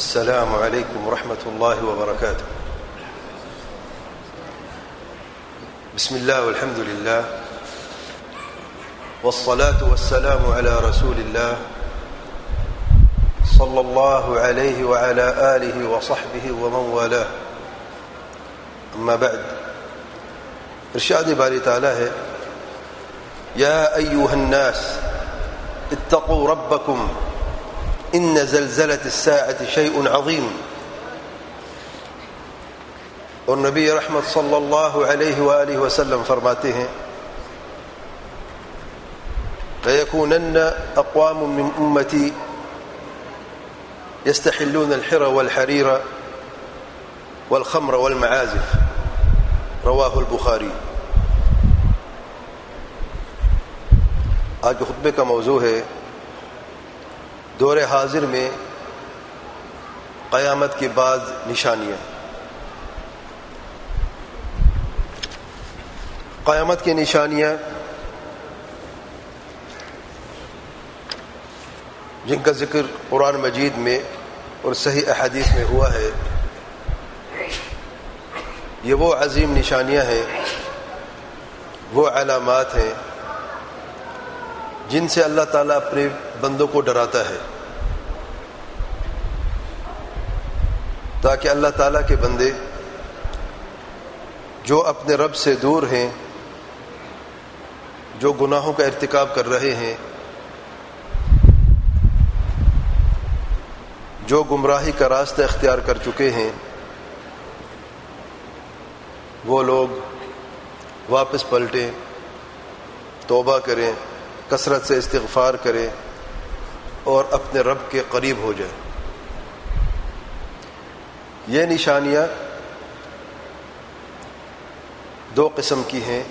السلام عليكم ورحمة الله وبركاته. بسم الله والحمد لله والصلاة والسلام على رسول الله صلى الله عليه وعلى آله وصحبه ومن والاه. أما بعد، ارشاد باری تعالی ہے: یا ایها الناس اتقوا ربکم ان زلزلة الساعة شيء عظیم. اور نبی رحمت صلی اللہ علیہ وآلہ وسلم فرماتے ہیں: لَيَكُونَنَّ أَقْوَامٌ مِّنْ أُمَّتِي يَسْتَحِلُّونَ الْحِرَ وَالْحَرِيرَ وَالْخَمْرَ وَالْمَعَازِفَ. رواہ البخاری. آج کے خطبے کا موضوع ہے دور حاضر میں قیامت کی بعض نشانیاں. قیامت کی نشانیاں جن کا ذکر قرآن مجید میں اور صحیح احادیث میں ہوا ہے، یہ وہ عظیم نشانیاں ہیں، وہ علامات ہیں جن سے اللہ تعالیٰ اپنے بندوں کو ڈراتا ہے، تاکہ اللہ تعالیٰ کے بندے جو اپنے رب سے دور ہیں، جو گناہوں کا ارتکاب کر رہے ہیں، جو گمراہی کا راستہ اختیار کر چکے ہیں، وہ لوگ واپس پلٹیں، توبہ کریں، کثرت سے استغفار کریں اور اپنے رب کے قریب ہو جائیں. یہ نشانیاں دو قسم کی ہیں.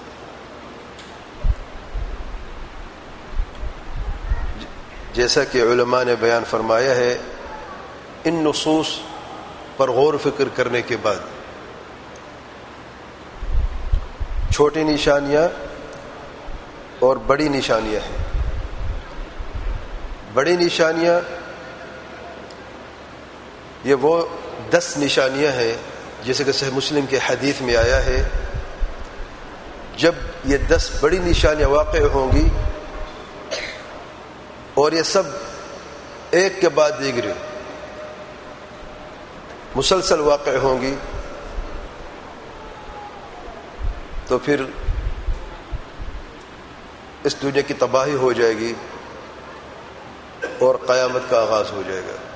جیسا کہ علماء نے بیان فرمایا ہے، ان نصوص پر غور و فکر کرنے کے بعد چھوٹی نشانیاں اور بڑی نشانیاں ہیں. بڑی نشانیاں یہ وہ 10 نشانیاں ہیں جیسے کہ صحیح مسلم کے حدیث میں آیا ہے. جب یہ 10 بڑی نشانیاں واقع ہوں گی اور یہ سب ایک کے بعد دیگرے مسلسل واقع ہوں گی تو پھر اس دنیا کی تباہی ہو جائے گی اور قیامت کا آغاز ہو جائے گا.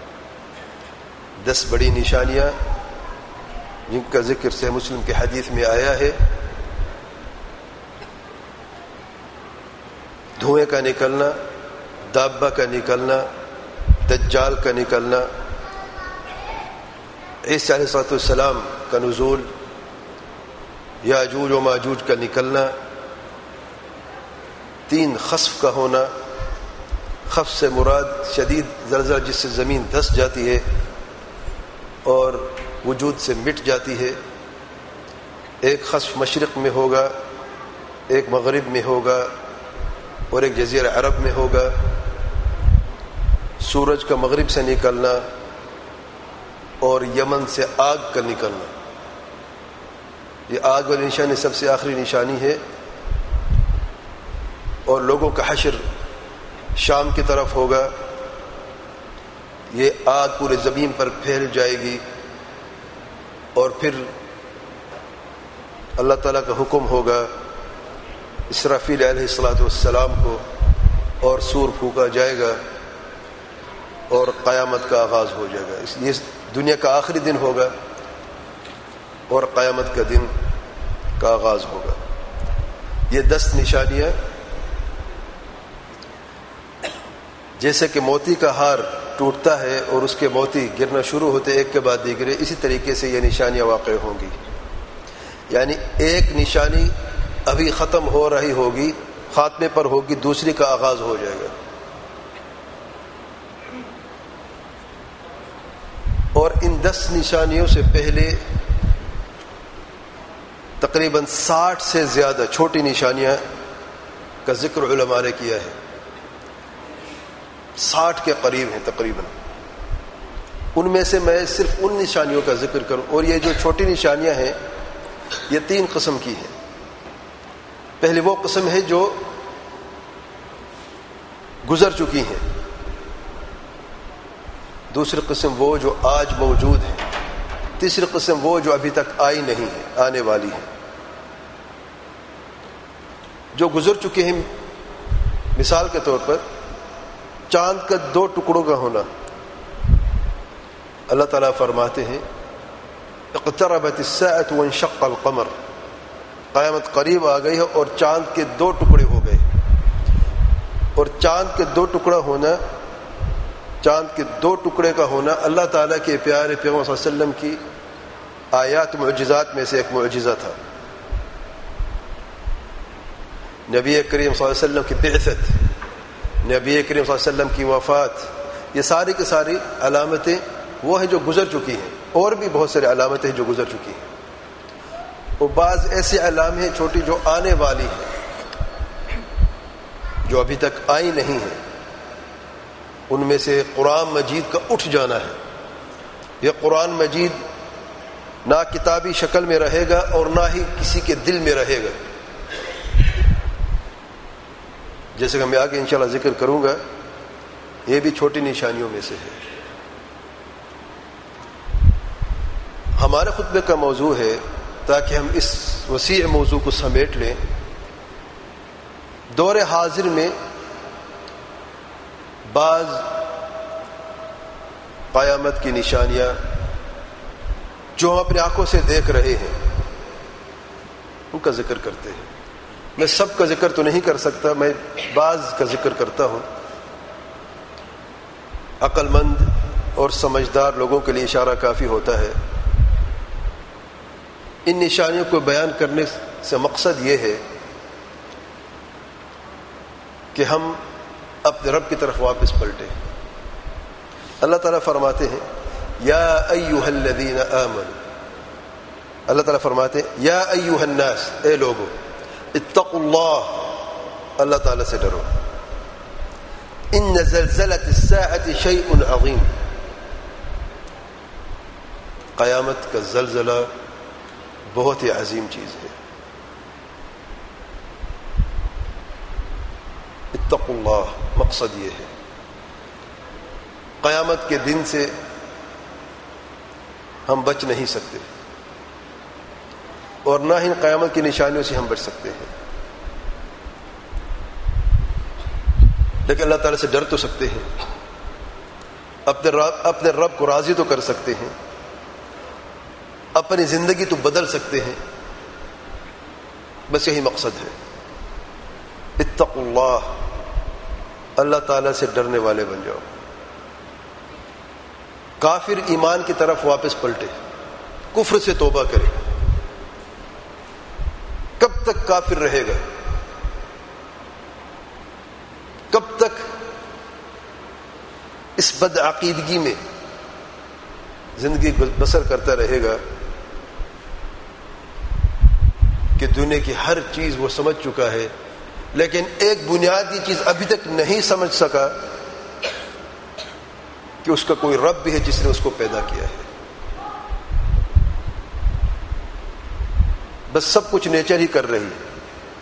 10 بڑی نشانیاں جن کا ذکر صحیح مسلم کے حدیث میں آیا ہے: دھوئیں کا نکلنا، دابہ کا نکلنا، دجال کا نکلنا، عیسیٰ علیہ السلام کا نزول، یاجوج و ماجوج کا نکلنا، 3 خسف کا ہونا. خسف سے مراد شدید زلزلہ جس سے زمین دھس جاتی ہے اور وجود سے مٹ جاتی ہے. ایک خسف مشرق میں ہوگا، ایک مغرب میں ہوگا اور ایک جزیرہ عرب میں ہوگا. سورج کا مغرب سے نکلنا اور یمن سے آگ کا نکلنا. یہ آگ والی نشانی سب سے آخری نشانی ہے. اور لوگوں کا حشر شام کی طرف ہوگا. یہ آگ پورے زمین پر پھیل جائے گی اور پھر اللہ تعالیٰ کا حکم ہوگا اسرافیل علیہ السلام کو اور سور پھونکا جائے گا اور قیامت کا آغاز ہو جائے گا. اس لیے دنیا کا آخری دن ہوگا اور قیامت کا دن کا آغاز ہوگا. یہ 10 نشانیاں جیسے کہ موتی کا ہار ٹوٹتا ہے اور اس کے موتی گرنا شروع ہوتے ایک کے بعد دیگرے، اسی طریقے سے یہ نشانیاں واقع ہوں گی. یعنی ایک نشانی ابھی ختم ہو رہی ہوگی، خاتمے پر ہوگی، دوسری کا آغاز ہو جائے گا. اور ان 10 نشانیوں سے پہلے تقریباً 60 سے زیادہ چھوٹی نشانیاں کا ذکر علماء نے کیا ہے. 60 کے قریب ہیں تقریباً. ان میں سے میں صرف ان نشانیوں کا ذکر کروں، اور یہ جو چھوٹی نشانیاں ہیں یہ 3 قسم کی ہیں۔ پہلے وہ قسم ہے جو گزر چکی ہیں، دوسری قسم وہ جو آج موجود ہے، تیسری قسم وہ جو ابھی تک آئی نہیں ہے، آنے والی ہے۔ جو گزر چکے ہیں، مثال کے طور پر چاند کا 2 ٹکڑوں کا ہونا۔ اللہ تعالیٰ فرماتے ہیں اقتربت الساعة وانشق القمر، قیامت قریب آ گئی ہے اور چاند کے 2 ٹکڑے ہو گئے۔ اور چاند کے 2 ٹکڑا ہونا، چاند کے 2 ٹکڑے کا ہونا اللہ تعالیٰ کے پیارے پیغمبر صلی اللہ علیہ وسلم کی آیات معجزات میں سے ایک معجزہ تھا۔ نبی کریم صلی اللہ علیہ وسلم کی بعثت، نبی کریم صلی اللہ علیہ وسلم کی وفات، یہ ساری کی ساری علامتیں وہ ہیں جو گزر چکی ہیں، اور بھی بہت ساری علامتیں ہیں جو گزر چکی ہیں، اور بعض ایسی علامتیں ہیں چھوٹی جو آنے والی ہیں، جو ابھی تک آئی نہیں ہیں۔ ان میں سے قرآن مجید کا اٹھ جانا ہے۔ یہ قرآن مجید نہ کتابی شکل میں رہے گا اور نہ ہی کسی کے دل میں رہے گا، جیسے کہ میں آگے انشاءاللہ ذکر کروں گا۔ یہ بھی چھوٹی نشانیوں میں سے ہے۔ ہمارے خطبے کا موضوع ہے، تاکہ ہم اس وسیع موضوع کو سمیٹ لیں، دور حاضر میں بعض قیامت کی نشانیاں جو ہم اپنی آنکھوں سے دیکھ رہے ہیں ان کا ذکر کرتے ہیں۔ میں سب کا ذکر تو نہیں کر سکتا، میں بعض کا ذکر کرتا ہوں۔ عقل مند اور سمجھدار لوگوں کے لیے اشارہ کافی ہوتا ہے۔ ان نشانیوں کو بیان کرنے سے مقصد یہ ہے کہ ہم اپنے رب کی طرف واپس پلٹیں۔ اللہ تعالیٰ فرماتے ہیں یا ایھا الذین آمنوا، اللہ تعالیٰ فرماتے ہیں یا ایھا الناس، اے لوگو، اتقوا اللہ، اللہ تعالیٰ سے ڈرو۔ ان زلزلۃ الساعۃ شیء عظیم، قیامت کا زلزلہ بہت ہی عظیم چیز ہے۔ اتقوا اللہ، مقصد یہ ہے قیامت کے دن سے ہم بچ نہیں سکتے، اور نہ ہی قیامت کی نشانیوں سے ہم بچ سکتے ہیں، لیکن اللہ تعالیٰ سے ڈر تو سکتے ہیں، اپنے رب کو راضی تو کر سکتے ہیں، اپنی زندگی تو بدل سکتے ہیں۔ بس یہی مقصد ہے، اتقوا اللہ، اللہ تعالیٰ سے ڈرنے والے بن جاؤ۔ کافر ایمان کی طرف واپس پلٹے، کفر سے توبہ کرے۔ کب تک کافر رہے گا؟ کب تک اس بدعقیدگی میں زندگی بسر کرتا رہے گا کہ دنیا کی ہر چیز وہ سمجھ چکا ہے، لیکن ایک بنیادی چیز ابھی تک نہیں سمجھ سکا کہ اس کا کوئی رب بھی ہے جس نے اس کو پیدا کیا ہے۔ بس سب کچھ نیچر ہی کر رہی ہے۔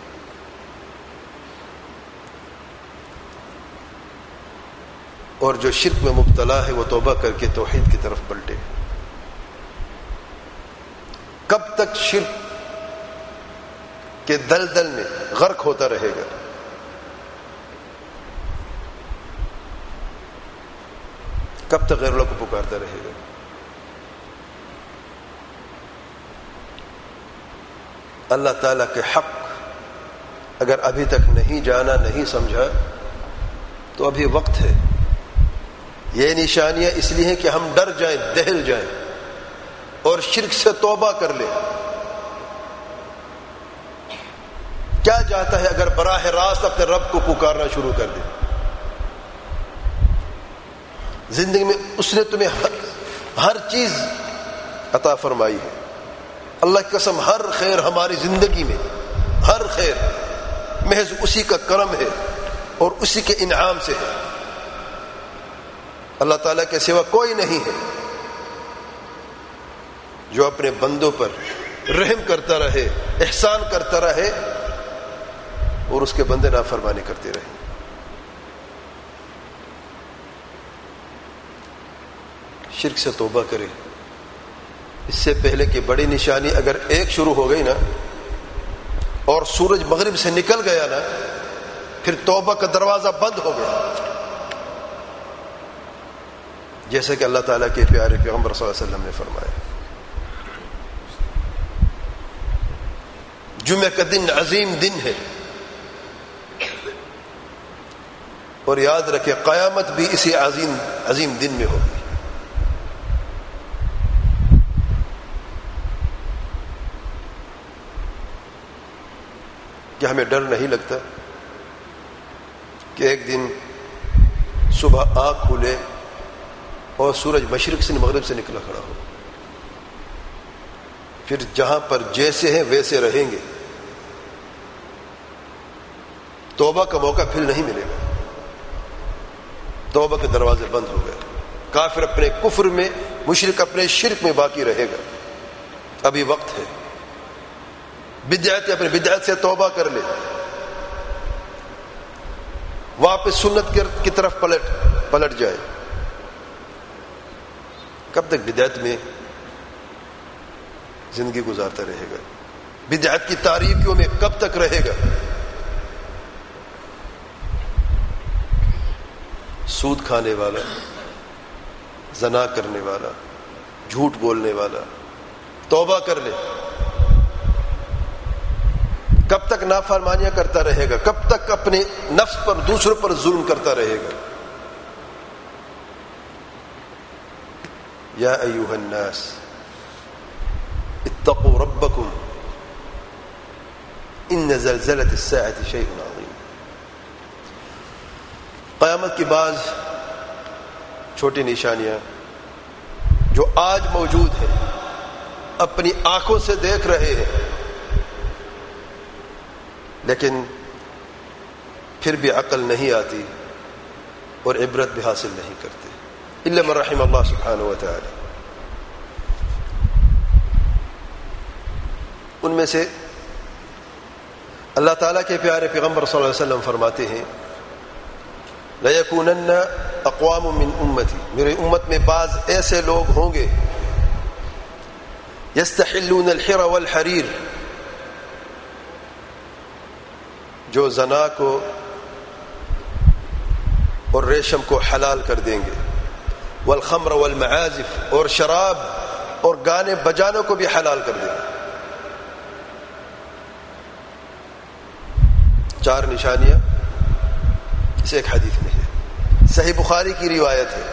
اور جو شرک میں مبتلا ہے وہ توبہ کر کے توحید کی طرف پلٹے۔ کب تک شرک کے دلدل میں غرق ہوتا رہے گا؟ کب تک غیر اللہ کو پکارتا رہے گا؟ اللہ تعالیٰ کے حق اگر ابھی تک نہیں جانا، نہیں سمجھا، تو ابھی وقت ہے۔ یہ نشانیاں اس لیے ہیں کہ ہم ڈر جائیں، دہل جائیں اور شرک سے توبہ کر لیں۔ کیا چاہتا ہے اگر براہ راست اپنے رب کو پکارنا شروع کر دے؟ زندگی میں اس نے تمہیں ہر چیز عطا فرمائی ہے۔ اللہ کی قسم، ہر خیر ہماری زندگی میں، ہر خیر محض اسی کا کرم ہے اور اسی کے انعام سے ہے۔ اللہ تعالیٰ کے سوا کوئی نہیں ہے۔ جو اپنے بندوں پر رحم کرتا رہے، احسان کرتا رہے اور اس کے بندے نافرمانی کرتے رہے۔ شرک سے توبہ کرے۔ اس سے پہلے کہ بڑی نشانی اگر ایک شروع ہو گئی نا اور سورج مغرب سے نکل گیا نا، پھر توبہ کا دروازہ بند ہو گیا، جیسے کہ اللہ تعالیٰ کے پیارے پیغمبر صلی اللہ علیہ وسلم نے فرمایا۔ جمعہ کا دن عظیم دن ہے، اور یاد رکھے قیامت بھی اسی عظیم دن میں ہوگی۔ کیا ہمیں ڈر نہیں لگتا کہ ایک دن صبح آنکھ کھلے اور سورج مشرق سے مغرب سے نکلا کھڑا ہو، پھر جہاں پر جیسے ہیں ویسے رہیں گے، توبہ کا موقع پھر نہیں ملے گا، توبہ کے دروازے بند ہو گئے، کافر اپنے کفر میں، مشرک اپنے شرک میں باقی رہے گا۔ ابھی وقت ہے، بدعت اپنے بدعت سے توبہ کر لے، واپس سنت کی طرف پلٹ جائے۔ کب تک بدعت میں زندگی گزارتا رہے گا؟ بدعت کی تاریکیوں میں کب تک رہے گا؟ سود کھانے والا، زنا کرنے والا، جھوٹ بولنے والا توبہ کر لے۔ کب تک نافرمانیاں کرتا رہے گا؟ کب تک اپنے نفس پر، دوسروں پر ظلم کرتا رہے گا؟ یا ایھا الناس اتقوا ربکم ان زلزلۃ الساعۃ شیء عظیم۔ قیامت کی بعض چھوٹی نشانیاں جو آج موجود ہیں، اپنی آنکھوں سے دیکھ رہے ہیں، لیکن پھر بھی عقل نہیں آتی اور عبرت بھی حاصل نہیں کرتے، الا من رحم اللہ سبحانہ و تعالی۔ ان میں سے اللہ تعالیٰ کے پیارے پیغمبر صلی اللہ علیہ وسلم فرماتے ہیں، لَيَكُونَنَّ أَقْوَامٌ مِّنْ أُمَّتِي، میرے امت میں بعض ایسے لوگ ہوں گے، يَسْتَحِلُّونَ الْحِرَ وَالْحَرِيرَ، جو زنا کو اور ریشم کو حلال کر دیں گے، والخمر والمعازف، اور شراب اور گانے بجانوں کو بھی حلال کر دیں گے۔ چار نشانیاں اس ایک حدیث میں ہے، صحیح بخاری کی روایت ہے۔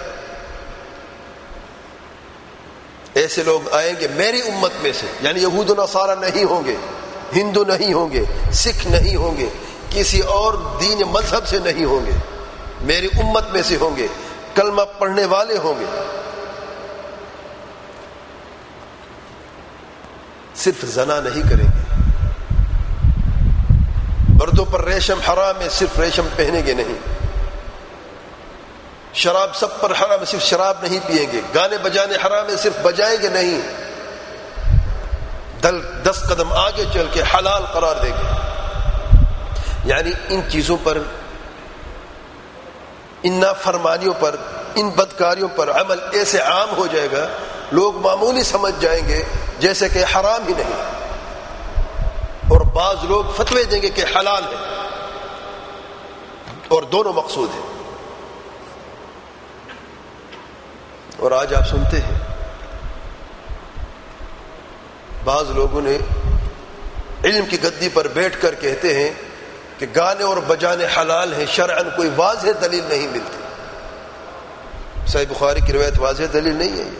ایسے لوگ آئیں گے میری امت میں سے، یعنی یہود و نصارہ نہیں ہوں گے، ہندو نہیں ہوں گے، سکھ نہیں ہوں گے، کسی اور دین مذہب سے نہیں ہوں گے، میری امت میں سے ہوں گے، کلمہ پڑھنے والے ہوں گے، صرف زنا نہیں کریں گے، مردوں پر ریشم حرام ہے، صرف ریشم پہنیں گے نہیں، شراب سب پر حرام ہے، صرف شراب نہیں پیئیں گے، گانے بجانے حرام ہے، صرف بجائیں گے نہیں، 10 قدم آگے چل کے حلال قرار دیں گے۔ یعنی ان چیزوں پر، ان نافرمانیوں پر، ان بدکاریوں پر عمل ایسے عام ہو جائے گا، لوگ معمولی سمجھ جائیں گے جیسے کہ حرام ہی نہیں، اور بعض لوگ فتوے دیں گے کہ حلال ہے، اور دونوں مقصود ہیں۔ اور آج آپ سنتے ہیں بعض لوگوں نے علم کی گدی پر بیٹھ کر کہتے ہیں کہ گانے اور بجانے حلال ہیں، شرعاً کوئی واضح دلیل نہیں ملتی۔ صحیح بخاری کی روایت واضح دلیل نہیں ہے یہ۔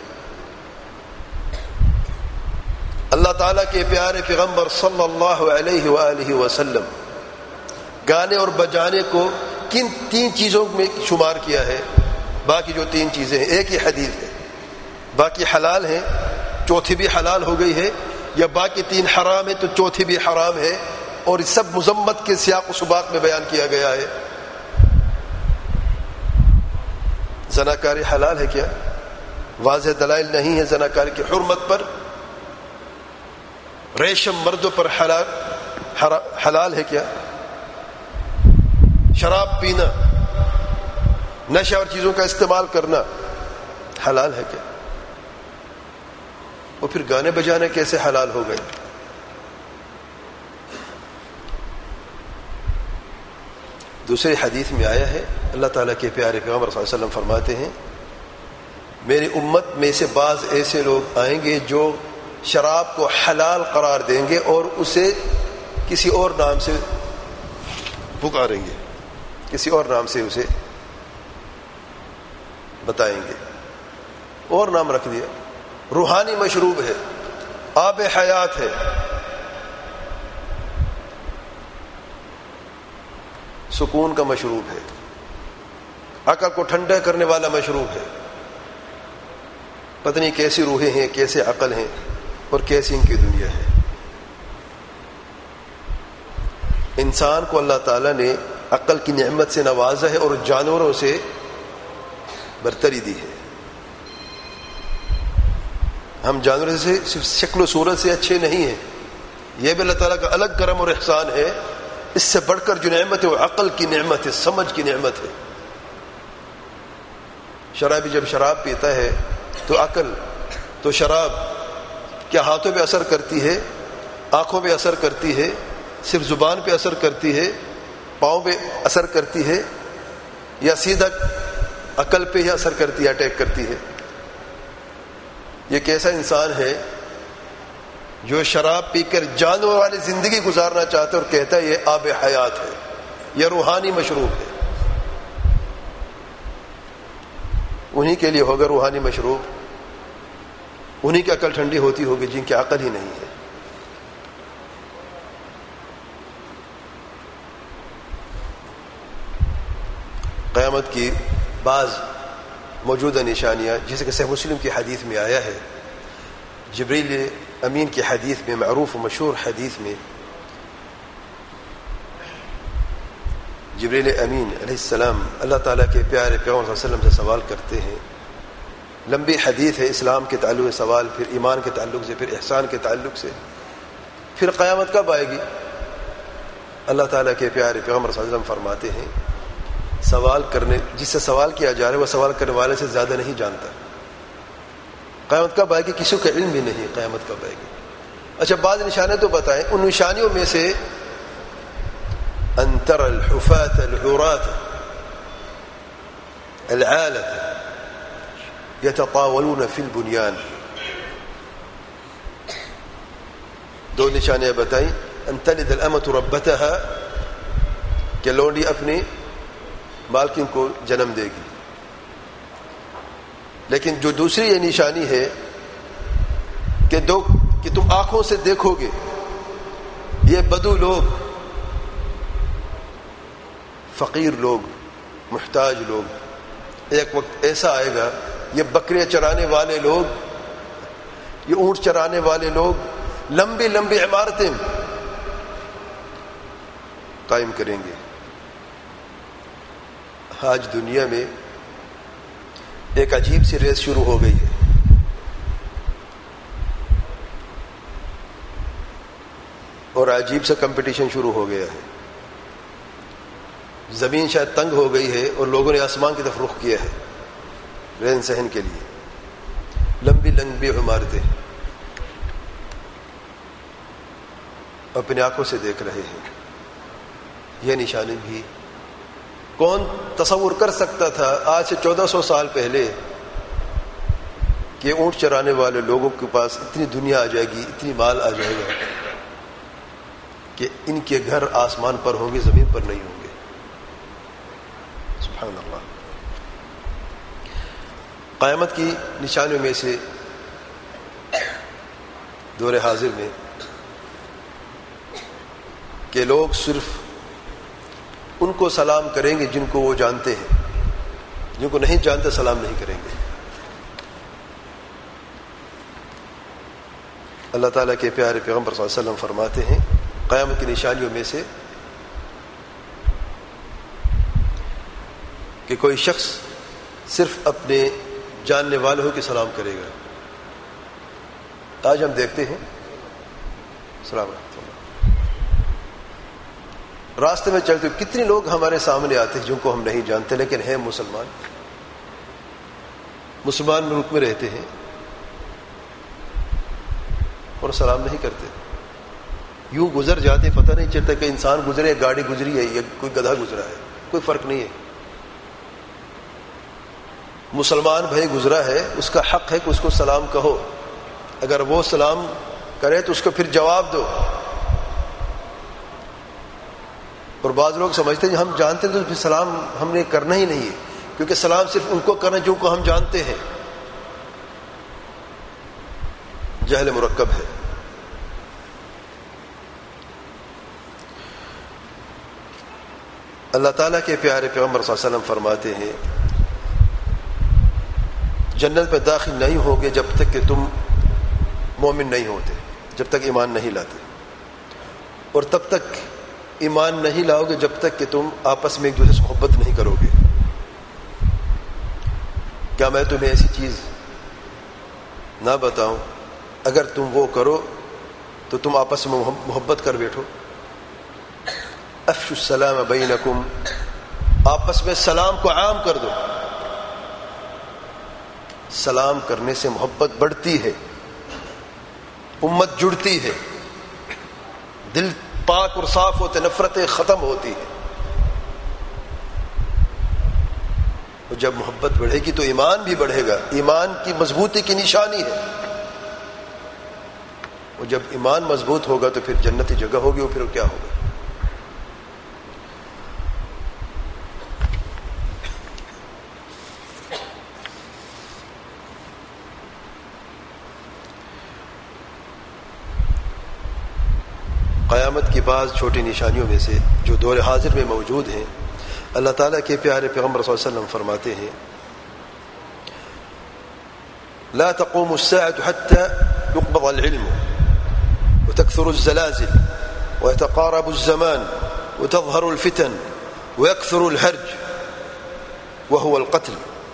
اللہ تعالیٰ کے پیارے پیغمبر صلی اللہ علیہ وآلہ وسلم گانے اور بجانے کو کن 3 چیزوں میں شمار کیا ہے؟ باقی جو 3 چیزیں ہیں ایک ہی حدیث ہے، باقی حلال ہیں، چوتھی بھی حلال ہو گئی ہے، یا باقی 3 حرام ہے تو چوتھی بھی حرام ہے، اور سب مذمت کے سیاق و سباق میں بیان کیا گیا ہے۔ زناکاری حلال ہے کیا؟ واضح دلائل نہیں ہے زناکاری کی حرمت پر، ریشم مردوں پر حلال ہے کیا؟ شراب پینا، نشہ اور چیزوں کا استعمال کرنا حلال ہے کیا؟ اور پھر گانے بجانے کیسے حلال ہو گئے؟ دوسری حدیث میں آیا ہے، اللہ تعالیٰ کے پیارے پیغمبر صلی اللہ علیہ وسلم فرماتے ہیں میری امت میں سے بعض ایسے لوگ آئیں گے جو شراب کو حلال قرار دیں گے اور اسے کسی اور نام سے پکاریں گے، کسی اور نام سے اسے بتائیں گے، اور نام رکھ دیا۔ روحانی مشروب ہے، آب حیات ہے، سکون کا مشروب ہے، عقل کو ٹھنڈا کرنے والا مشروب ہے۔ پتہ نہیں کیسی روحیں ہیں، کیسے عقل ہیں اور کیسی ان کی دنیا ہے۔ انسان کو اللہ تعالیٰ نے عقل کی نعمت سے نوازا ہے اور جانوروں سے برتری دی ہے۔ ہم جانوروں سے صرف شکل و صورت سے اچھے نہیں ہیں، یہ بھی اللہ تعالیٰ کا الگ کرم اور احسان ہے۔ اس سے بڑھ کر جو نعمت ہے وہ عقل کی نعمت ہے، سمجھ کی نعمت ہے۔ شرابی جب شراب پیتا ہے تو عقل تو شراب کیا ہاتھوں پہ اثر کرتی ہے، آنکھوں پہ اثر کرتی ہے، صرف زبان پہ اثر کرتی ہے، پاؤں پہ اثر کرتی ہے، یا سیدھا عقل پہ ہی اثر کرتی ہے، اٹیک کرتی ہے؟ یہ کیسا انسان ہے جو شراب پی کر جانور والی زندگی گزارنا چاہتا ہے اور کہتا ہے یہ آب حیات ہے، یہ روحانی مشروب ہے۔ انہی کے لیے ہوگا روحانی مشروب، انہی کی عقل ٹھنڈی ہوتی ہوگی جن کی عقل ہی نہیں ہے۔ قیامت کی بعض موجودہ نشانیاں، جیسے کہ صحیح مسلم کی حدیث میں آیا ہے، جبریل امین کی حدیث میں، معروف و مشہور حدیث میں، جبریل امین علیہ السلام اللہ تعالیٰ کے پیارے پیغمبر صلی اللہ علیہ وسلم سے سوال کرتے ہیں۔ لمبی حدیث ہے، اسلام کے تعلق سے سوال، پھر ایمان کے تعلق سے، پھر احسان کے تعلق سے، پھر قیامت کب آئے گی؟ اللہ تعالیٰ کے پیارے پیغمبر صلی اللہ علیہ وسلم فرماتے ہیں سوال کرنے جس سے سوال کیا جا رہا ہے وہ سوال کرنے والے سے زیادہ نہیں جانتا۔ قیامت کب آئے گی کسی کا علم بھی نہیں، قیامت کب آئے گی۔ اچھا بعض نشانیں تو بتائیں، ان نشانیوں میں سے ان ترى الحفاة العراة العالة يتطاولون في البنيان، دو نشانیاں بتائیں، ان تلد الامة ربتها کہ لونڈی اپنی مالکن کو جنم دے گی۔ لیکن جو دوسری یہ نشانی ہے کہ تم آنکھوں سے دیکھو گے یہ بدو لوگ، فقیر لوگ، محتاج لوگ، ایک وقت ایسا آئے گا یہ بکریاں چرانے والے لوگ، یہ اونٹ چرانے والے لوگ لمبی لمبی عمارتیں قائم کریں گے۔ آج دنیا میں ایک عجیب سی ریس شروع ہو گئی ہے، اور عجیب سا کمپٹیشن شروع ہو گیا ہے۔ زمین شاید تنگ ہو گئی ہے اور لوگوں نے آسمان کی طرف رخ کیا ہے رہن سہن کے لیے، لمبی لمبی عمارتیں اپنی آنکھوں سے دیکھ رہے ہیں۔ یہ نشانی بھی کون تصور کر سکتا تھا آج سے 1400 سال پہلے کہ اونٹ چرانے والے لوگوں کے پاس اتنی دنیا آ جائے گی، اتنی مال آ جائے گا کہ ان کے گھر آسمان پر ہوں گے، زمین پر نہیں ہوں گے۔ سبحان اللہ۔ قیامت کی نشانیوں میں سے دور حاضر میں کہ لوگ صرف ان کو سلام کریں گے جن کو وہ جانتے ہیں، جن کو نہیں جانتے سلام نہیں کریں گے۔ اللہ تعالیٰ کے پیارے پیغمبر صلی اللہ علیہ وسلم فرماتے ہیں قیامت کی نشانیوں میں سے کہ کوئی شخص صرف اپنے جاننے والوں کی سلام کرے گا۔ آج ہم دیکھتے ہیں السلام علیکم. راستے میں چلتے کتنے لوگ ہمارے سامنے آتے ہیں جن کو ہم نہیں جانتے لیکن ہیں مسلمان ملک میں رہتے ہیں اور سلام نہیں کرتے. یوں گزر جاتے پتہ نہیں چلتا کہ انسان گزرے، گاڑی گزری ہے یا کوئی گدھا گزرا ہے، کوئی فرق نہیں ہے. مسلمان بھائی گزرا ہے، اس کا حق ہے کہ اس کو سلام کہو. اگر وہ سلام کرے تو اس کو پھر جواب دو. اور بعض لوگ سمجھتے ہیں ہم جانتے ہیں تو پھر سلام ہم نے کرنا ہی نہیں ہے، کیونکہ سلام صرف ان کو کرنا جو کو ہم جانتے ہیں. جہل مرکب ہے. اللہ تعالیٰ کے پیارے پیغمبر صلی اللہ علیہ وسلم فرماتے ہیں جنت میں داخل نہیں ہوگے جب تک کہ تم مومن نہیں ہوتے، جب تک ایمان نہیں لاتے، اور تب تک ایمان نہیں لاؤ گے جب تک کہ تم آپس میں ایک دوسرے سے محبت نہیں کرو گے. کیا میں تمہیں ایسی چیز نہ بتاؤں اگر تم وہ کرو تو تم آپس میں محبت کر بیٹھو. افشوا السلام بینکم، آپس میں سلام کو عام کر دو. سلام کرنے سے محبت بڑھتی ہے، امت جڑتی ہے، دل پاک اور صاف ہوتے، نفرتیں ختم ہوتی ہیں. اور جب محبت بڑھے گی تو ایمان بھی بڑھے گا. ایمان کی مضبوطی کی نشانی ہے. اور جب ایمان مضبوط ہوگا تو پھر جنتی جگہ ہوگی. اور پھر کیا ہوگا؟ قیامت کی بعض چھوٹی نشانیوں میں سے جو دور حاضر میں موجود ہیں، اللہ تعالیٰ کے پیارے پیغمبر صلی اللہ علیہ وسلم فرماتے ہیں لا تقوم الساعة حتى يقبض العلم وتكثر الزلازل ويتقارب الزمان وتظهر الفتن ويكثر الهرج وهو القتل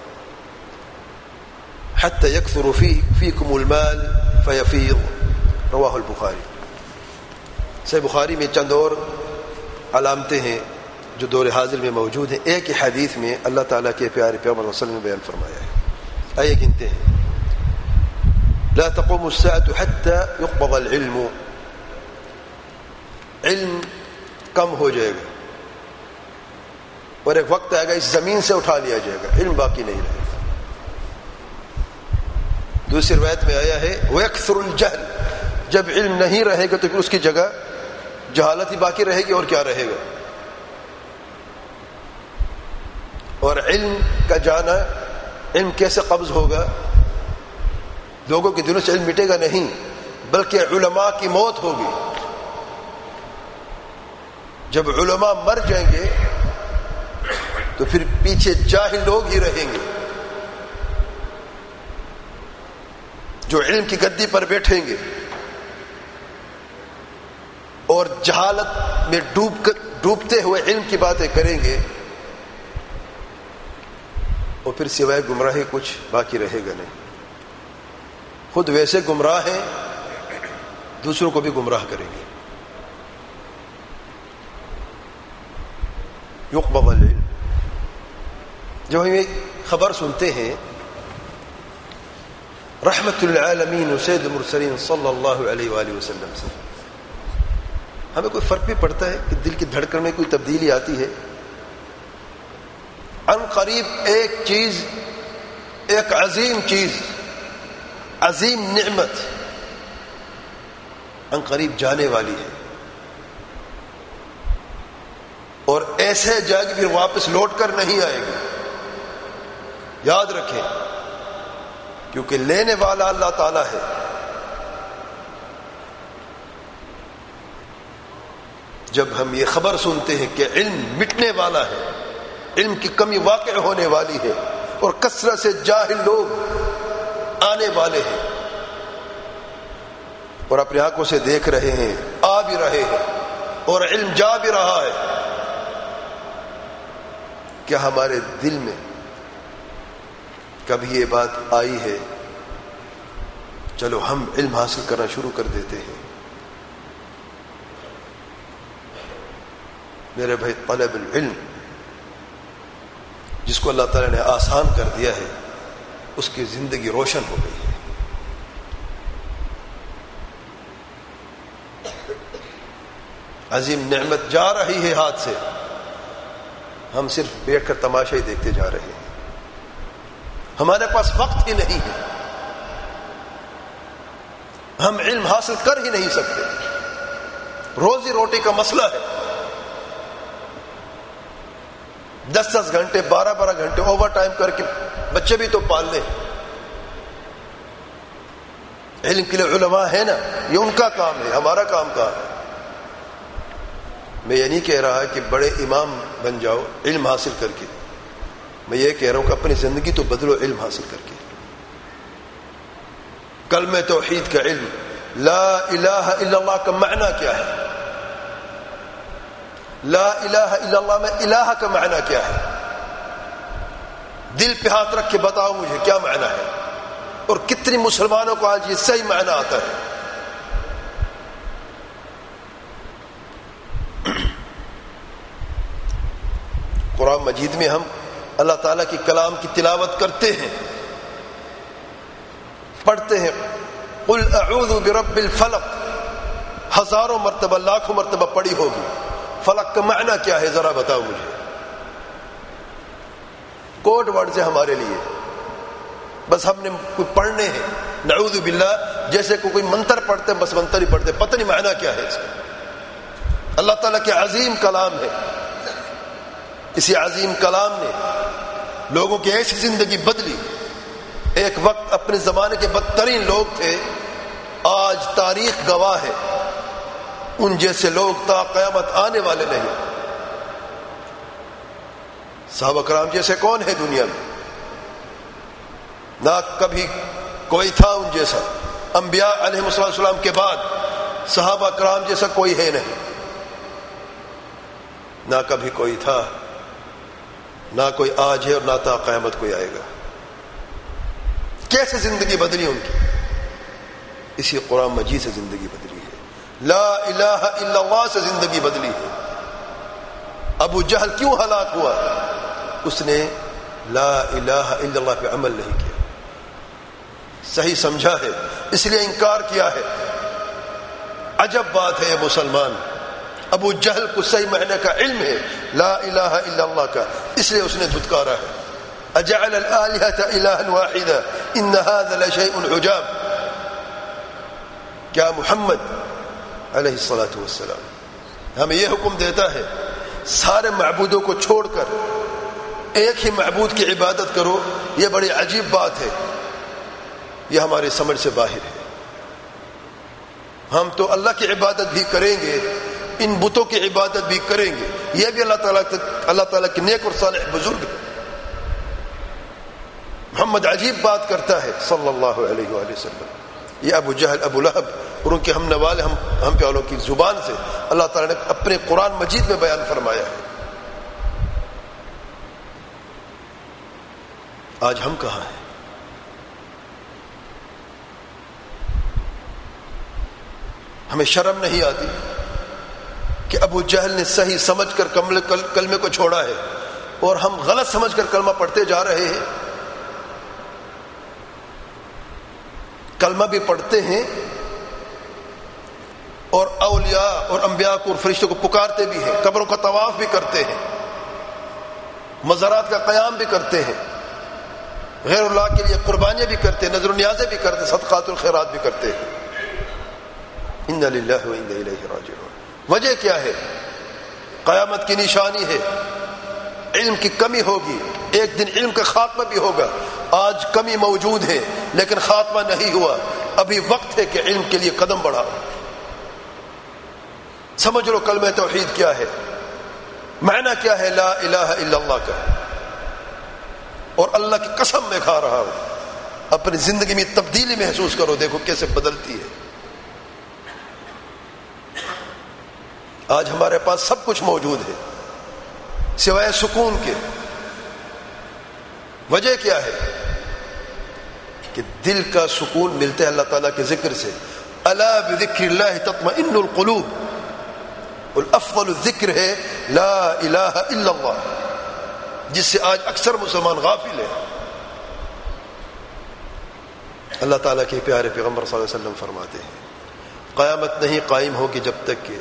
حتى يكثر فيكم المال فيفيض. رواه البخاری. صحیح بخاری میں چند اور علامتیں ہیں جو دور حاضر میں موجود ہیں. ایک ہی حدیث میں اللہ تعالیٰ کے پیارے پیغمبر صلی اللہ علیہ وسلم نے بیان فرمایا ہے. آئیے گنتے ہیں. لا تقوم الساعة حتى يقبض العلم، علم کم ہو جائے گا اور ایک وقت آئے گا اس زمین سے اٹھا لیا جائے گا، علم باقی نہیں رہے گا. دوسری روایت میں آیا ہے وَيَكْثُرُ الْجَهْلِ، جب علم نہیں رہے گا تو پھر اس کی جگہ جہالت ہی باقی رہے گی. اور کیا رہے گا؟ اور علم کا جانا، علم کیسے قبض ہوگا؟ لوگوں کے دلوں سے علم مٹے گا نہیں، بلکہ علماء کی موت ہوگی. جب علماء مر جائیں گے تو پھر پیچھے جاہل لوگ ہی رہیں گے جو علم کی گدی پر بیٹھیں گے اور جہالت میں ڈوبتے ہوئے علم کی باتیں کریں گے. اور پھر سوائے گمراہی کچھ باقی رہے گا نہیں. خود ویسے گمراہ ہیں، دوسروں کو بھی گمراہ کریں گے. یقبض العلم. جب ہم یہ خبر سنتے ہیں رحمت للعالمین سید المرسلین صلی اللہ علیہ وآلہ وسلم سے، ہمیں کوئی فرق بھی پڑتا ہے کہ دل کی دھڑکن میں کوئی تبدیلی آتی ہے؟ ان قریب ایک چیز، ایک عظیم چیز، عظیم نعمت ان قریب جانے والی ہے اور ایسے جائے گی پھر واپس لوٹ کر نہیں آئے گی. یاد رکھیں، کیونکہ لینے والا اللہ تعالیٰ ہے. جب ہم یہ خبر سنتے ہیں کہ علم مٹنے والا ہے، علم کی کمی واقع ہونے والی ہے اور کثرت سے جاہل لوگ آنے والے ہیں اور اپنی آنکھوں سے دیکھ رہے ہیں، آ بھی رہے ہیں اور علم جا بھی رہا ہے، کیا ہمارے دل میں کبھی یہ بات آئی ہے چلو ہم علم حاصل کرنا شروع کر دیتے ہیں؟ میرے بھائی، طلب العلم جس کو اللہ تعالیٰ نے آسان کر دیا ہے اس کی زندگی روشن ہو گئی ہے. عظیم نعمت جا رہی ہے ہاتھ سے، ہم صرف بیٹھ کر تماشا ہی دیکھتے جا رہے ہیں. ہمارے پاس وقت ہی نہیں ہے، ہم علم حاصل کر ہی نہیں سکتے. روزی روٹی کا مسئلہ ہے. 10 گھنٹے 12 گھنٹے اوور ٹائم کر کے بچے بھی تو پال لیں. علم کے لیے علماء ہے نا، یہ ان کا کام ہے، ہمارا کام کہاں ہے. میں یہ نہیں کہہ رہا کہ بڑے امام بن جاؤ علم حاصل کر کے، میں یہ کہہ رہا ہوں کہ اپنی زندگی تو بدلو علم حاصل کر کے. کلمہ توحید کا علم، لا الہ الا اللہ کا معنی کیا ہے، لا الہ الا اللہ میں الہ کا معنی کیا ہے، دل پہ ہاتھ رکھ کے بتاؤ مجھے کیا معنی ہے. اور کتنی مسلمانوں کو آج یہ صحیح معنی آتا ہے. قرآن مجید میں ہم اللہ تعالیٰ کی کلام کی تلاوت کرتے ہیں، پڑھتے ہیں. قل اعوذ برب الفلق ہزاروں مرتبہ، لاکھوں مرتبہ پڑھی ہوگی. فلق کا معنی کیا ہے ذرا بتاؤ مجھے. کوڈ ورڈ ہے ہمارے لیے، بس ہم نے کوئی پڑھنے ہیں. نعوذ باللہ جیسے کوئی منتر پڑھتے ہیں، بس منتر ہی پڑھتے، پتہ نہیں معنی کیا ہے اس کا. اللہ تعالیٰ کے عظیم کلام ہے. اسی عظیم کلام نے لوگوں کی ایسی زندگی بدلی. ایک وقت اپنے زمانے کے بدترین لوگ تھے، آج تاریخ گواہ ہے ان جیسے لوگ تا قیامت آنے والے نہیں. صحابہ کرام جیسے کون ہے دنیا میں؟ نہ کبھی کوئی تھا ان جیسا. انبیاء علیہ السلام کے بعد صحابہ کرام جیسا کوئی ہے نہیں. نہ کبھی کوئی تھا، نہ کوئی آج ہے، اور نہ تا قیامت کوئی آئے گا. کیسے زندگی بدلی ان کی؟ اسی قرآن مجید سے زندگی بدلی ہے. لا الہ الا اللہ سے زندگی بدلی ہے. ابو جہل کیوں ہلاک ہوا؟ اس نے لا الہ الا اللہ پہ عمل نہیں کیا، صحیح سمجھا ہے اس لیے انکار کیا ہے. عجب بات ہے یہ مسلمان، ابو جہل کو صحیح معنی کا علم ہے لا الہ الا اللہ کا، اس لیے اس نے دھتکارا ہے. اجعل الآلہۃ الہا واحدا ان ھذا لشیء عجاب. کیا محمد علیہ الصلوۃ والسلام ہمیں یہ حکم دیتا ہے سارے معبودوں کو چھوڑ کر ایک ہی معبود کی عبادت کرو؟ یہ بڑی عجیب بات ہے، یہ ہماری سمجھ سے باہر ہے. ہم تو اللہ کی عبادت بھی کریں گے، ان بتوں کی عبادت بھی کریں گے. یہ بھی اللہ تعالیٰ کے نیک اور صالح بزرگ ہیں. محمد عجیب بات کرتا ہے صلی اللہ علیہ وآلہ وسلم. یہ ابو جہل، ابو لہب اور ان کے ہم نوالے ہم پہ والوں کی زبان سے اللہ تعالیٰ نے اپنے قرآن مجید میں بیان فرمایا ہے. آج ہم کہاں ہیں؟ ہمیں شرم نہیں آتی کہ ابو جہل نے صحیح سمجھ کر کلمے کو چھوڑا ہے اور ہم غلط سمجھ کر کلمہ پڑھتے جا رہے ہیں. کلمہ بھی پڑھتے ہیں اور اولیاء اور انبیاء کو اور فرشتوں کو پکارتے بھی ہیں، قبروں کا طواف بھی کرتے ہیں، مزارات کا قیام بھی کرتے ہیں، غیر اللہ کے لیے قربانیاں بھی کرتے ہیں، نذر و نیازیں بھی کرتے ہیں، صدقات الخیرات بھی کرتے ہیں. انا للہ و انا الیہ راجعون. وجہ کیا ہے؟ قیامت کی نشانی ہے. علم کی کمی ہوگی، ایک دن علم کا خاتمہ بھی ہوگا. آج کمی موجود ہے لیکن خاتمہ نہیں ہوا. ابھی وقت ہے کہ علم کے لیے قدم بڑھاؤ. سمجھ لو کلمہ توحید کیا ہے، معنی کیا ہے لا الہ الا اللہ کا. اور اللہ کی قسم میں کھا رہا ہوں، اپنی زندگی میں تبدیلی محسوس کرو، دیکھو کیسے بدلتی ہے. آج ہمارے پاس سب کچھ موجود ہے سوائے سکون کے. وجہ کیا ہے؟ کہ دل کا سکون ملتا ہے اللہ تعالیٰ کے ذکر سے. الا بذکر اللہ تطمئن القلوب. الافضل الذکر ہے لا الہ الا اللہ، جس سے آج اکثر مسلمان غافل ہیں۔ اللہ تعالیٰ کے پیارے پیغمبر صلی اللہ علیہ وسلم فرماتے ہیں قیامت نہیں قائم ہوگی جب تک کہ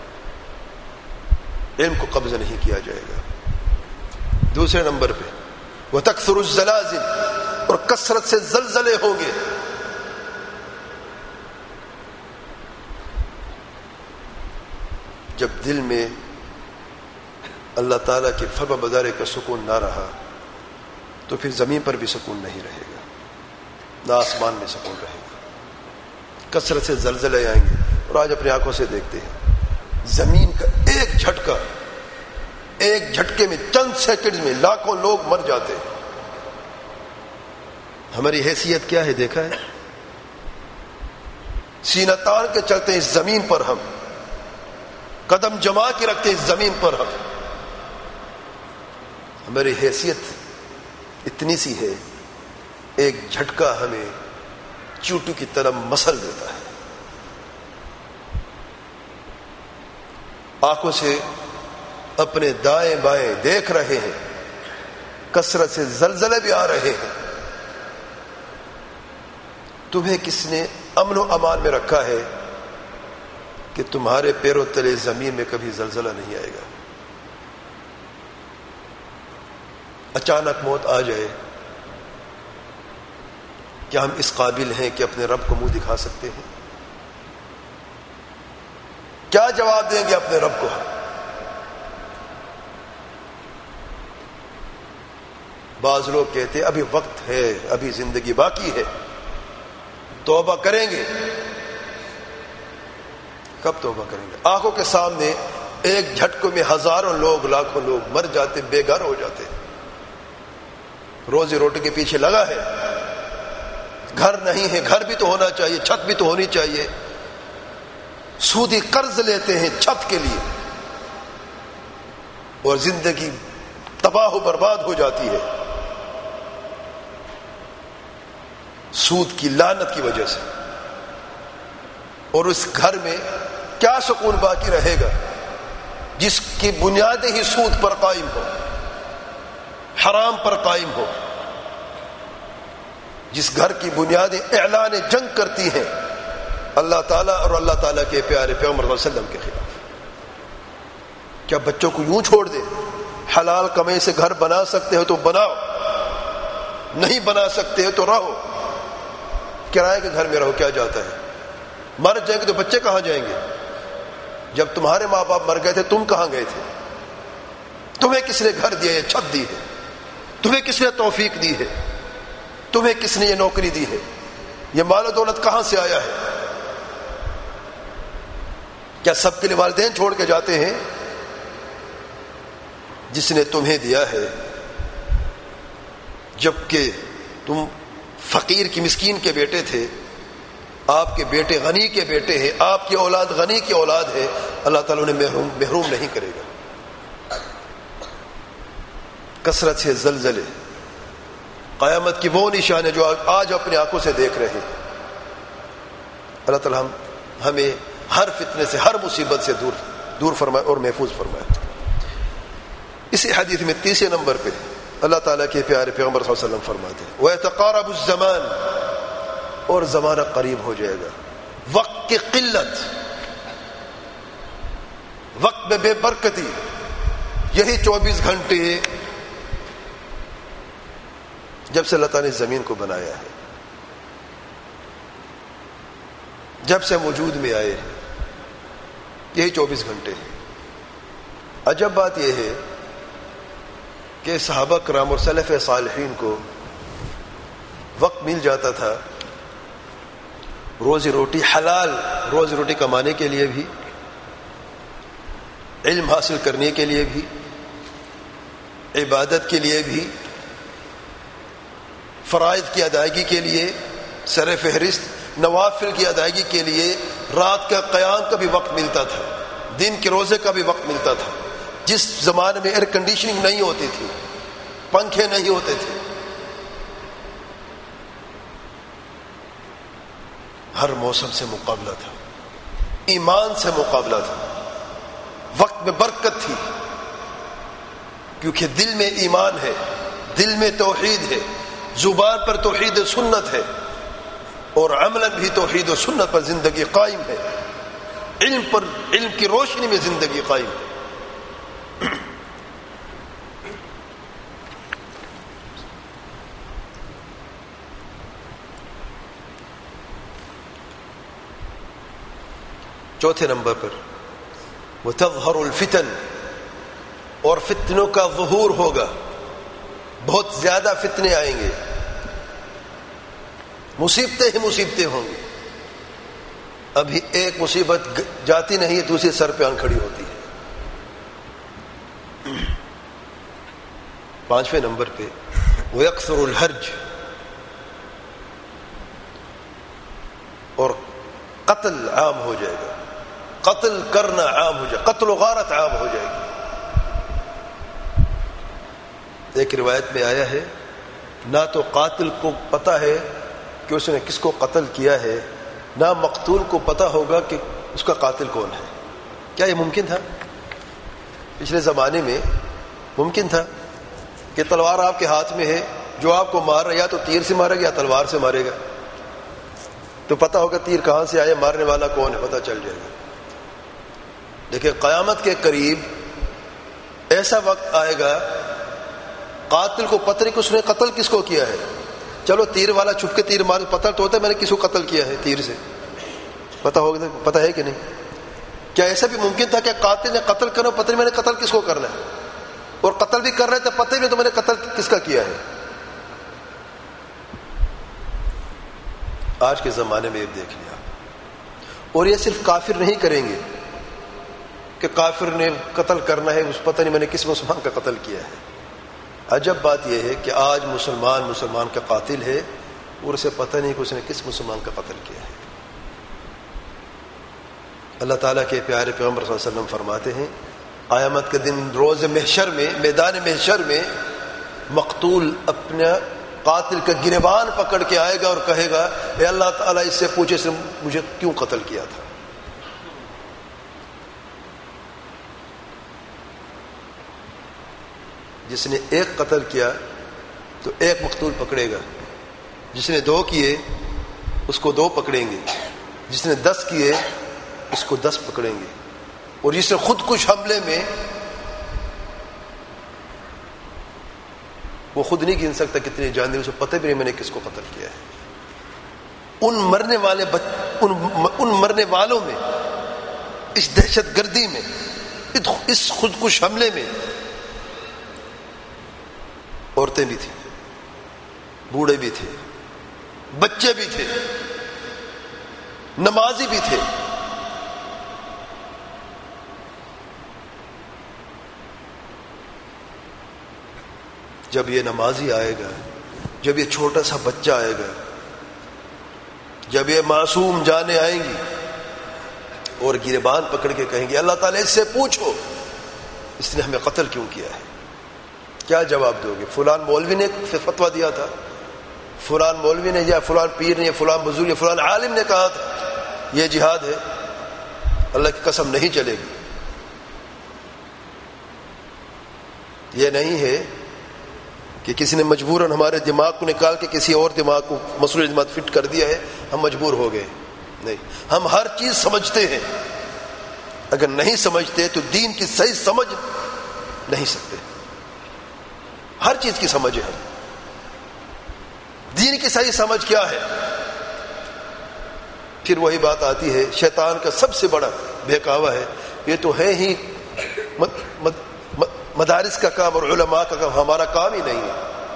علم کو قبضہ نہیں کیا جائے گا۔ دوسرے نمبر پہ وَتَكْثُرُ الزَّلَازِلُ، اور کثرت سے زلزلے ہوں گے۔ جب دل میں اللہ تعالیٰ کے فرما برداری کا سکون نہ رہا تو پھر زمین پر بھی سکون نہیں رہے گا، نہ آسمان میں سکون رہے گا۔ کثرت سے زلزلے آئیں گے، اور آج اپنی آنکھوں سے دیکھتے ہیں زمین کا ایک جھٹکا، ایک جھٹکے میں چند سیکنڈز میں لاکھوں لوگ مر جاتے ہیں۔ ہماری حیثیت کیا ہے دیکھا ہے؟ سینہ تان کے چلتے ہیں اس زمین پر، ہم قدم جما کے رکھتے ہیں اس زمین پر، ہماری حیثیت اتنی سی ہے، ایک جھٹکا ہمیں چوٹو کی طرح مسل دیتا ہے۔ آنکھوں سے اپنے دائیں بائیں دیکھ رہے ہیں، کثرت سے زلزلے بھی آ رہے ہیں۔ تمہیں کس نے امن و امان میں رکھا ہے کہ تمہارے پیروں تلے زمین میں کبھی زلزلہ نہیں آئے گا؟ اچانک موت آ جائے، کیا ہم اس قابل ہیں کہ اپنے رب کو منہ دکھا سکتے ہیں؟ کیا جواب دیں گے اپنے رب کو؟ بعض لوگ کہتے ہیں ابھی وقت ہے، ابھی زندگی باقی ہے، توبہ کریں گے۔ کب توبہ کریں گے؟ آنکھوں کے سامنے ایک جھٹکوں میں ہزاروں لوگ، لاکھوں لوگ مر جاتے، بے گھر ہو جاتے۔ روزی روٹی کے پیچھے لگا ہے، گھر نہیں ہے، گھر بھی تو ہونا چاہیے، چھت بھی تو ہونی چاہیے، سودی قرض لیتے ہیں چھت کے لیے، اور زندگی تباہ و برباد ہو جاتی ہے سود کی لعنت کی وجہ سے۔ اور اس گھر میں کیا سکون باقی رہے گا جس کی بنیادیں ہی سود پر قائم ہو، حرام پر قائم ہو، جس گھر کی بنیادیں اعلان جنگ کرتی ہیں اللہ تعالیٰ اور اللہ تعالیٰ کے پیارے پیغمبر صلی اللہ علیہ وسلم کے خلاف؟ کیا بچوں کو یوں چھوڑ دے؟ حلال کمائی سے گھر بنا سکتے ہو تو بناؤ، نہیں بنا سکتے ہو تو رہو، کرائے کے گھر میں رہو، کیا جاتا ہے؟ مر جائیں گے تو بچے کہاں جائیں گے؟ جب تمہارے ماں باپ مر گئے تھے تم کہاں گئے تھے؟ تمہیں کس نے گھر دیا ہے، چھت دی ہے؟ تمہیں کس نے توفیق دی ہے؟ تمہیں کس نے یہ نوکری دی ہے؟ یہ مال و دولت کہاں سے آیا ہے؟ کیا سب کے لیے والدین چھوڑ کے جاتے ہیں؟ جس نے تمہیں دیا ہے، جبکہ تم فقیر کی مسکین کے بیٹے تھے، آپ کے بیٹے غنی کے بیٹے ہیں، آپ کی اولاد غنی کی اولاد ہے، اللہ تعالیٰ انہیں محروم نہیں کرے گا۔ کثرت سے زلزلے، قیامت کی وہ نشان ہے جو آج اپنی آنکھوں سے دیکھ رہے ہیں۔ اللہ تعالیٰ ہمیں ہر فتنے سے، ہر مصیبت سے دور فرمائے اور محفوظ فرمائے۔ اسی حدیث میں تیسرے نمبر پہ اللہ تعالیٰ کے پیارے پیغمبر صلی اللہ علیہ وسلم فرماتے ہیں وَيَتَقَارَبُ الزَّمَانُ، اور زمانہ قریب ہو جائے گا، وقت کی قلت، وقت میں بے برکتی، یہی 24 گھنٹے جب سے اللہ تعالیٰ نے زمین کو بنایا ہے، جب سے وجود میں آئے ہیں، یہی 24 گھنٹے ہیں۔ عجب بات یہ ہے کہ صحابہ کرام اور سلف صالحین کو وقت مل جاتا تھا روزی روٹی، حلال روزی روٹی کمانے کے لیے بھی، علم حاصل کرنے کے لیے بھی، عبادت کے لیے بھی، فرائض کی ادائیگی کے لیے، سر فہرست نوافل کی ادائیگی کے لیے رات کا قیام کا بھی وقت ملتا تھا، دن کے روزے کا بھی وقت ملتا تھا۔ جس زمانے میں ایئر کنڈیشننگ نہیں ہوتی تھی، پنکھے نہیں ہوتے تھے، ہر موسم سے مقابلہ تھا، ایمان سے مقابلہ تھا۔ وقت میں برکت تھی، کیونکہ دل میں ایمان ہے، دل میں توحید ہے، زبان پر توحید و سنت ہے، اور عملاً بھی توحید و سنت پر زندگی قائم ہے، علم کی روشنی میں زندگی قائم ہے۔ چوتھے نمبر پر وتظہر الفتن، اور فتنوں کا ظہور ہوگا، بہت زیادہ فتنے آئیں گے، مصیبتیں ہی مصیبتیں ہوں گی۔ ابھی ایک مصیبت جاتی نہیں ہے، دوسری سر پہ آن کھڑی ہوتی ہے۔ پانچویں نمبر پہ ویکثر الحرج، اور قتل عام ہو جائے گا، قتل کرنا عام ہو جائے، قتل و غارت عام ہو جائے گی۔ ایک روایت میں آیا ہے، نہ تو قاتل کو پتہ ہے کہ اس نے کس کو قتل کیا ہے، نہ مقتول کو پتہ ہوگا کہ اس کا قاتل کون ہے۔ کیا یہ ممکن تھا؟ پچھلے زمانے میں ممکن تھا کہ تلوار آپ کے ہاتھ میں ہے، جو آپ کو مار رہا یا تو تیر سے مارے گا یا تلوار سے مارے گا، تو پتہ ہوگا تیر کہاں سے آیا، مارنے والا کون ہے، پتہ چل جائے گا۔ لیکن قیامت کے قریب ایسا وقت آئے گا، قاتل کو پتہ نہیں کہ اس نے قتل کس کو کیا ہے۔ چلو تیر والا چھپ کے تیر مار، پتہ تو ہوتا ہے میں نے کس کو قتل کیا ہے تیر سے، پتہ ہوگا، پتہ ہے کہ نہیں؟ کیا ایسا بھی ممکن تھا کہ قاتل نے قتل کرنا، پتہ نہیں میں نے قتل کس کو کرنا ہے، اور قتل بھی کر رہے تھے پتہ ہی نہیں تو میں نے قتل کس کا کیا ہے۔ آج کے زمانے میں یہ دیکھ لیا، اور یہ صرف کافر نہیں کریں گے کہ کافر نے قتل کرنا ہے، اس پتہ نہیں میں نے کس مسلمان کا قتل کیا ہے۔ عجب بات یہ ہے کہ آج مسلمان کا قاتل ہے اور اسے پتہ نہیں کہ اس نے کس مسلمان کا قتل کیا ہے۔ اللہ تعالیٰ کے پیارے پیغمبر صلی اللہ علیہ وسلم فرماتے ہیں، قیامت کے دن روز محشر میں، میدان محشر میں، مقتول اپنا قاتل کا گریبان پکڑ کے آئے گا اور کہے گا، اے اللہ تعالیٰ اس سے پوچھے اس نے مجھے کیوں قتل کیا تھا۔ جس نے ایک قتل کیا تو ایک مقتول پکڑے گا، جس نے 2 کیے اس کو 2 پکڑیں گے، جس نے 10 کیے اس کو 10 پکڑیں گے، اور جس نے خود کش حملے میں، وہ خود نہیں گن سکتا کتنے جان دے، اسے پتہ بھی نہیں میں نے کس کو قتل کیا ہے۔ ان مرنے والوں میں، اس دہشت گردی میں، اس خودکش حملے میں عورتیں بھی تھیں، بوڑھے بھی تھے، بچے بھی تھے، نمازی بھی تھے۔ جب یہ نمازی آئے گا، جب یہ چھوٹا سا بچہ آئے گا، جب یہ معصوم جانیں آئیں گی اور گریبان پکڑ کے کہیں گے، اللہ تعالیٰ اس سے پوچھو اس نے ہمیں قتل کیوں کیا ہے، کیا جواب دو گے؟ فلان مولوی نے فتویٰ دیا تھا، فلان مولوی نے، یا فلان پیر نے، یا فلان بزرگ، یا فلان عالم نے کہا تھا یہ جہاد ہے، اللہ کی قسم نہیں چلے گی۔ یہ نہیں ہے کہ کسی نے مجبوراً ہمارے دماغ کو نکال کے کسی اور دماغ کو مسئلہ جماعت فٹ کر دیا ہے، ہم مجبور ہو گئے، نہیں، ہم ہر چیز سمجھتے ہیں، اگر نہیں سمجھتے تو دین کی صحیح سمجھ نہیں سکتے۔ ہر چیز کی سمجھ ہے، دین کی صحیح سمجھ کیا ہے؟ پھر وہی بات آتی ہے، شیطان کا سب سے بڑا بہکاوا ہے، یہ تو ہے ہی مدارس کا کام اور علماء کا کام، ہمارا کام ہی نہیں ہے۔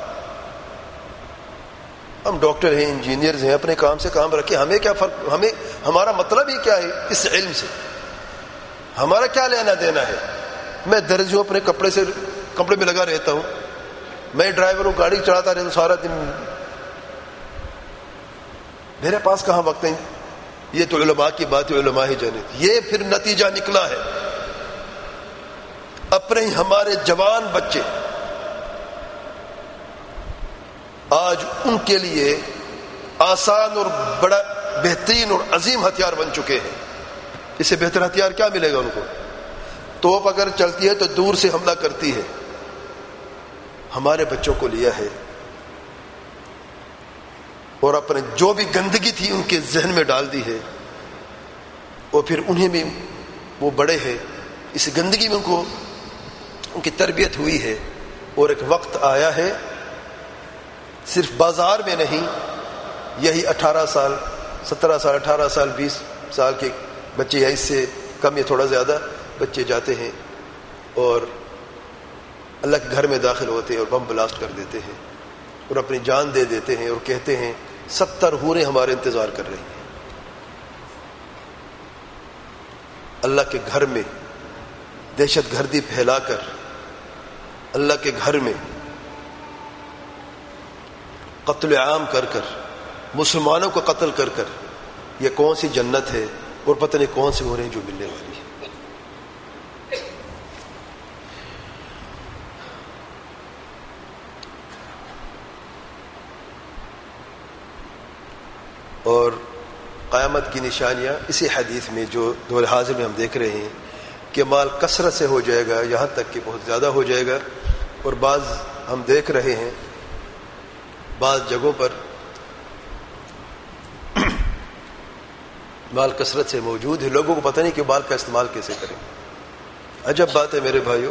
ہم ڈاکٹر ہیں، انجینئرز ہیں، اپنے کام سے کام رکھیں، ہمیں کیا فرق، ہمارا مطلب ہی کیا ہے اس علم سے، ہمارا کیا لینا دینا ہے؟ میں درج ہوں، اپنے کپڑے میں لگا رہتا ہوں، میں ڈرائیور ہوں، گاڑی چلاتا رہتا ہوں سارا دن، میرے پاس کہاں وقت ہے؟ یہ تو علماء کی بات ہے، علماء ہی جانے۔ یہ پھر نتیجہ نکلا ہے، اپنے ہی ہمارے جوان بچے آج ان کے لیے آسان اور بڑا بہترین اور عظیم ہتھیار بن چکے ہیں۔ اس سے بہتر ہتھیار کیا ملے گا ان کو؟ توپ اگر چلتی ہے تو دور سے حملہ کرتی ہے. ہمارے بچوں کو لیا ہے اور اپنے جو بھی گندگی تھی ان کے ذہن میں ڈال دی ہے, اور پھر انہیں بھی وہ بڑے ہیں اس گندگی میں, ان کی تربیت ہوئی ہے. اور ایک وقت آیا ہے صرف بازار میں نہیں, یہی 18 سال 17 سال 18 سال 20 سال کے بچے یا اس سے کم یا تھوڑا زیادہ بچے جاتے ہیں اور اللہ کے گھر میں داخل ہوتے ہیں اور بم بلاسٹ کر دیتے ہیں اور اپنی جان دے دیتے ہیں اور کہتے ہیں 70 حوریں ہمارے انتظار کر رہی ہیں. اللہ کے گھر میں دہشت گردی پھیلا کر, اللہ کے گھر میں قتل عام کر کر, مسلمانوں کو قتل کر کر, یہ کون سی جنت ہے اور پتہ نہیں کون سی حوریں جو ملنے والی ہے. اور قیامت کی نشانیاں اسی حدیث میں جو دور حاضر میں ہم دیکھ رہے ہیں کہ مال کثرت سے ہو جائے گا, یہاں تک کہ بہت زیادہ ہو جائے گا. اور بعض ہم دیکھ رہے ہیں بعض جگہوں پر مال کثرت سے موجود ہے, لوگوں کو پتہ نہیں کہ مال کا استعمال کیسے کریں. عجب بات ہے میرے بھائیوں,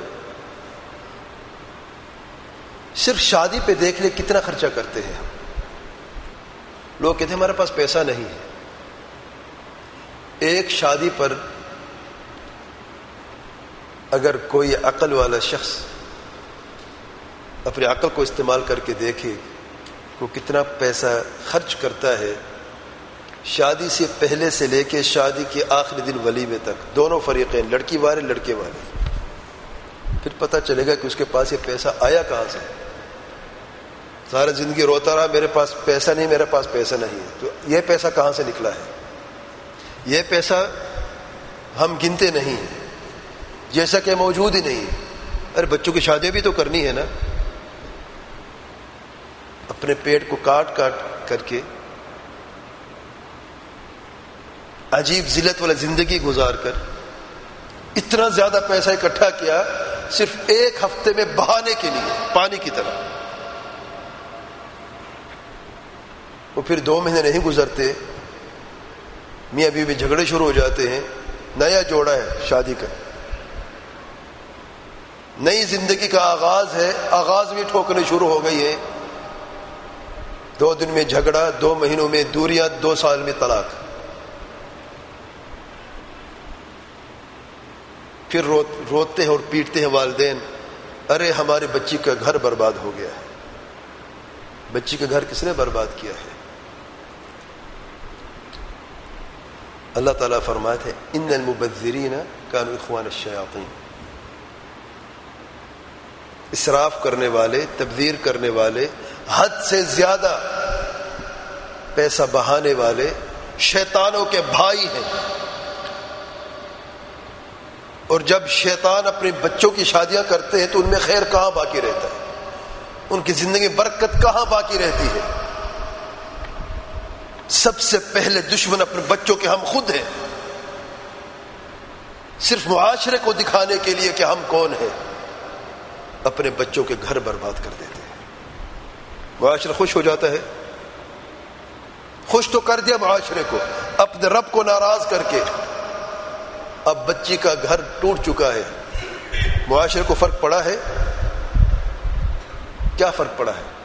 صرف شادی پہ دیکھ لیں کتنا خرچہ کرتے ہیں ہم. لوگ کہتے ہیں ہمارے پاس پیسہ نہیں ہے. ایک شادی پر اگر کوئی عقل والا شخص اپنی عقل کو استعمال کر کے دیکھے وہ کتنا پیسہ خرچ کرتا ہے, شادی سے پہلے سے لے کے شادی کے آخری دن ولیمے تک, دونوں فریقین, لڑکی والے لڑکے والے, پھر پتہ چلے گا کہ اس کے پاس یہ پیسہ آیا کہاں سے. سارا زندگی روتا رہا میرے پاس پیسہ نہیں, میرے پاس پیسہ نہیں ہے. تو یہ پیسہ کہاں سے نکلا ہے؟ یہ پیسہ ہم گنتے نہیں ہیں, جیسا کہ موجود ہی نہیں ہے. ارے بچوں کی شادی بھی تو کرنی ہے نا. اپنے پیٹ کو کاٹ کاٹ کر کے عجیب ذلت والا زندگی گزار کر اتنا زیادہ پیسہ اکٹھا کیا صرف ایک ہفتے میں بہانے کے لیے, پانی کی طرح. وہ پھر 2 مہینے نہیں گزرتے میاں بیوی جھگڑے شروع ہو جاتے ہیں. نیا جوڑا ہے شادی کا, نئی زندگی کا آغاز ہے, آغاز میں ٹھوکنے شروع ہو گئی ہے. 2 دن میں جھگڑا, 2 مہینوں میں دوریاں, 2 سال میں طلاق. پھر روتے ہیں اور پیٹتے ہیں والدین, ارے ہماری بچی کا گھر برباد ہو گیا ہے. بچی کا گھر کس نے برباد کیا ہے؟ اللہ تعالیٰ فرماتے ہیں ان المبذرین کانوا اخوان الشیاطین. اسراف کرنے والے, تبذیر کرنے والے, حد سے زیادہ پیسہ بہانے والے شیطانوں کے بھائی ہیں. اور جب شیطان اپنے بچوں کی شادیاں کرتے ہیں تو ان میں خیر کہاں باقی رہتا ہے, ان کی زندگی میں برکت کہاں باقی رہتی ہے؟ سب سے پہلے دشمن اپنے بچوں کے ہم خود ہیں. صرف معاشرے کو دکھانے کے لیے کہ ہم کون ہیں, اپنے بچوں کے گھر برباد کر دیتے ہیں. معاشرہ خوش ہو جاتا ہے, خوش تو کر دیا معاشرے کو اپنے رب کو ناراض کر کے. اب بچی کا گھر ٹوٹ چکا ہے, معاشرے کو فرق پڑا ہے؟ کیا فرق پڑا ہے؟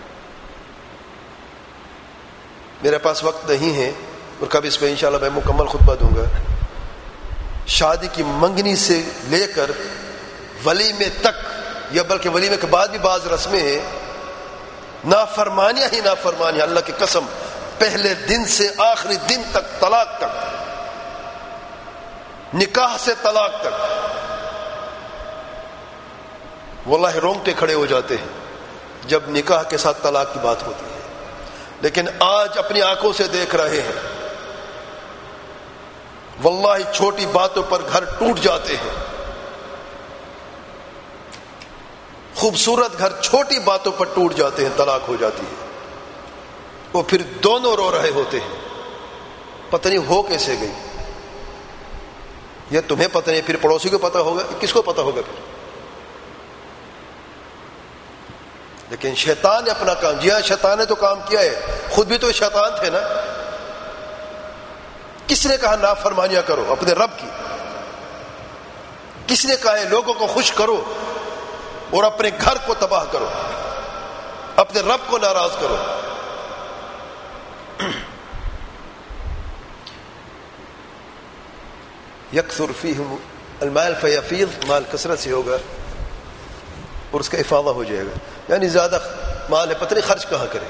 میرے پاس وقت نہیں ہے اور کب اس پہ انشاءاللہ میں مکمل خطبہ دوں گا. شادی کی منگنی سے لے کر ولیمے تک, یا بلکہ ولیمے کے بعد بھی بعض رسمیں ہیں, نافرمانیاں ہی نافرمانیاں. اللہ کی قسم, پہلے دن سے آخری دن تک, طلاق تک, نکاح سے طلاق تک, واللہ رونگٹے کھڑے ہو جاتے ہیں جب نکاح کے ساتھ طلاق کی بات ہوتی ہے. لیکن آج اپنی آنکھوں سے دیکھ رہے ہیں, واللہ چھوٹی باتوں پر گھر ٹوٹ جاتے ہیں. خوبصورت گھر چھوٹی باتوں پر ٹوٹ جاتے ہیں, طلاق ہو جاتی ہے. وہ پھر دونوں رو رہے ہوتے ہیں, پتہ نہیں ہو کیسے گئی. یہ تمہیں پتہ نہیں، پھر پڑوسی کو پتہ ہوگا، کس کو پتہ ہوگا پھر؟ لیکن شیطان نے اپنا کام، جی ہاں شیطان نے تو کام کیا ہے، خود بھی تو شیطان تھے نا. کس نے کہا نافرمانیاں کرو اپنے رب کی؟ کس نے کہا ہے لوگوں کو خوش کرو اور اپنے گھر کو تباہ کرو، اپنے رب کو ناراض کرو؟ یکثر فیہم المال فیفیض، مال کثرت سے ہوگا اور اس کا افاضہ ہو جائے گا، یعنی زیادہ مال ہے پتہ نہیں خرچ کہاں کرے.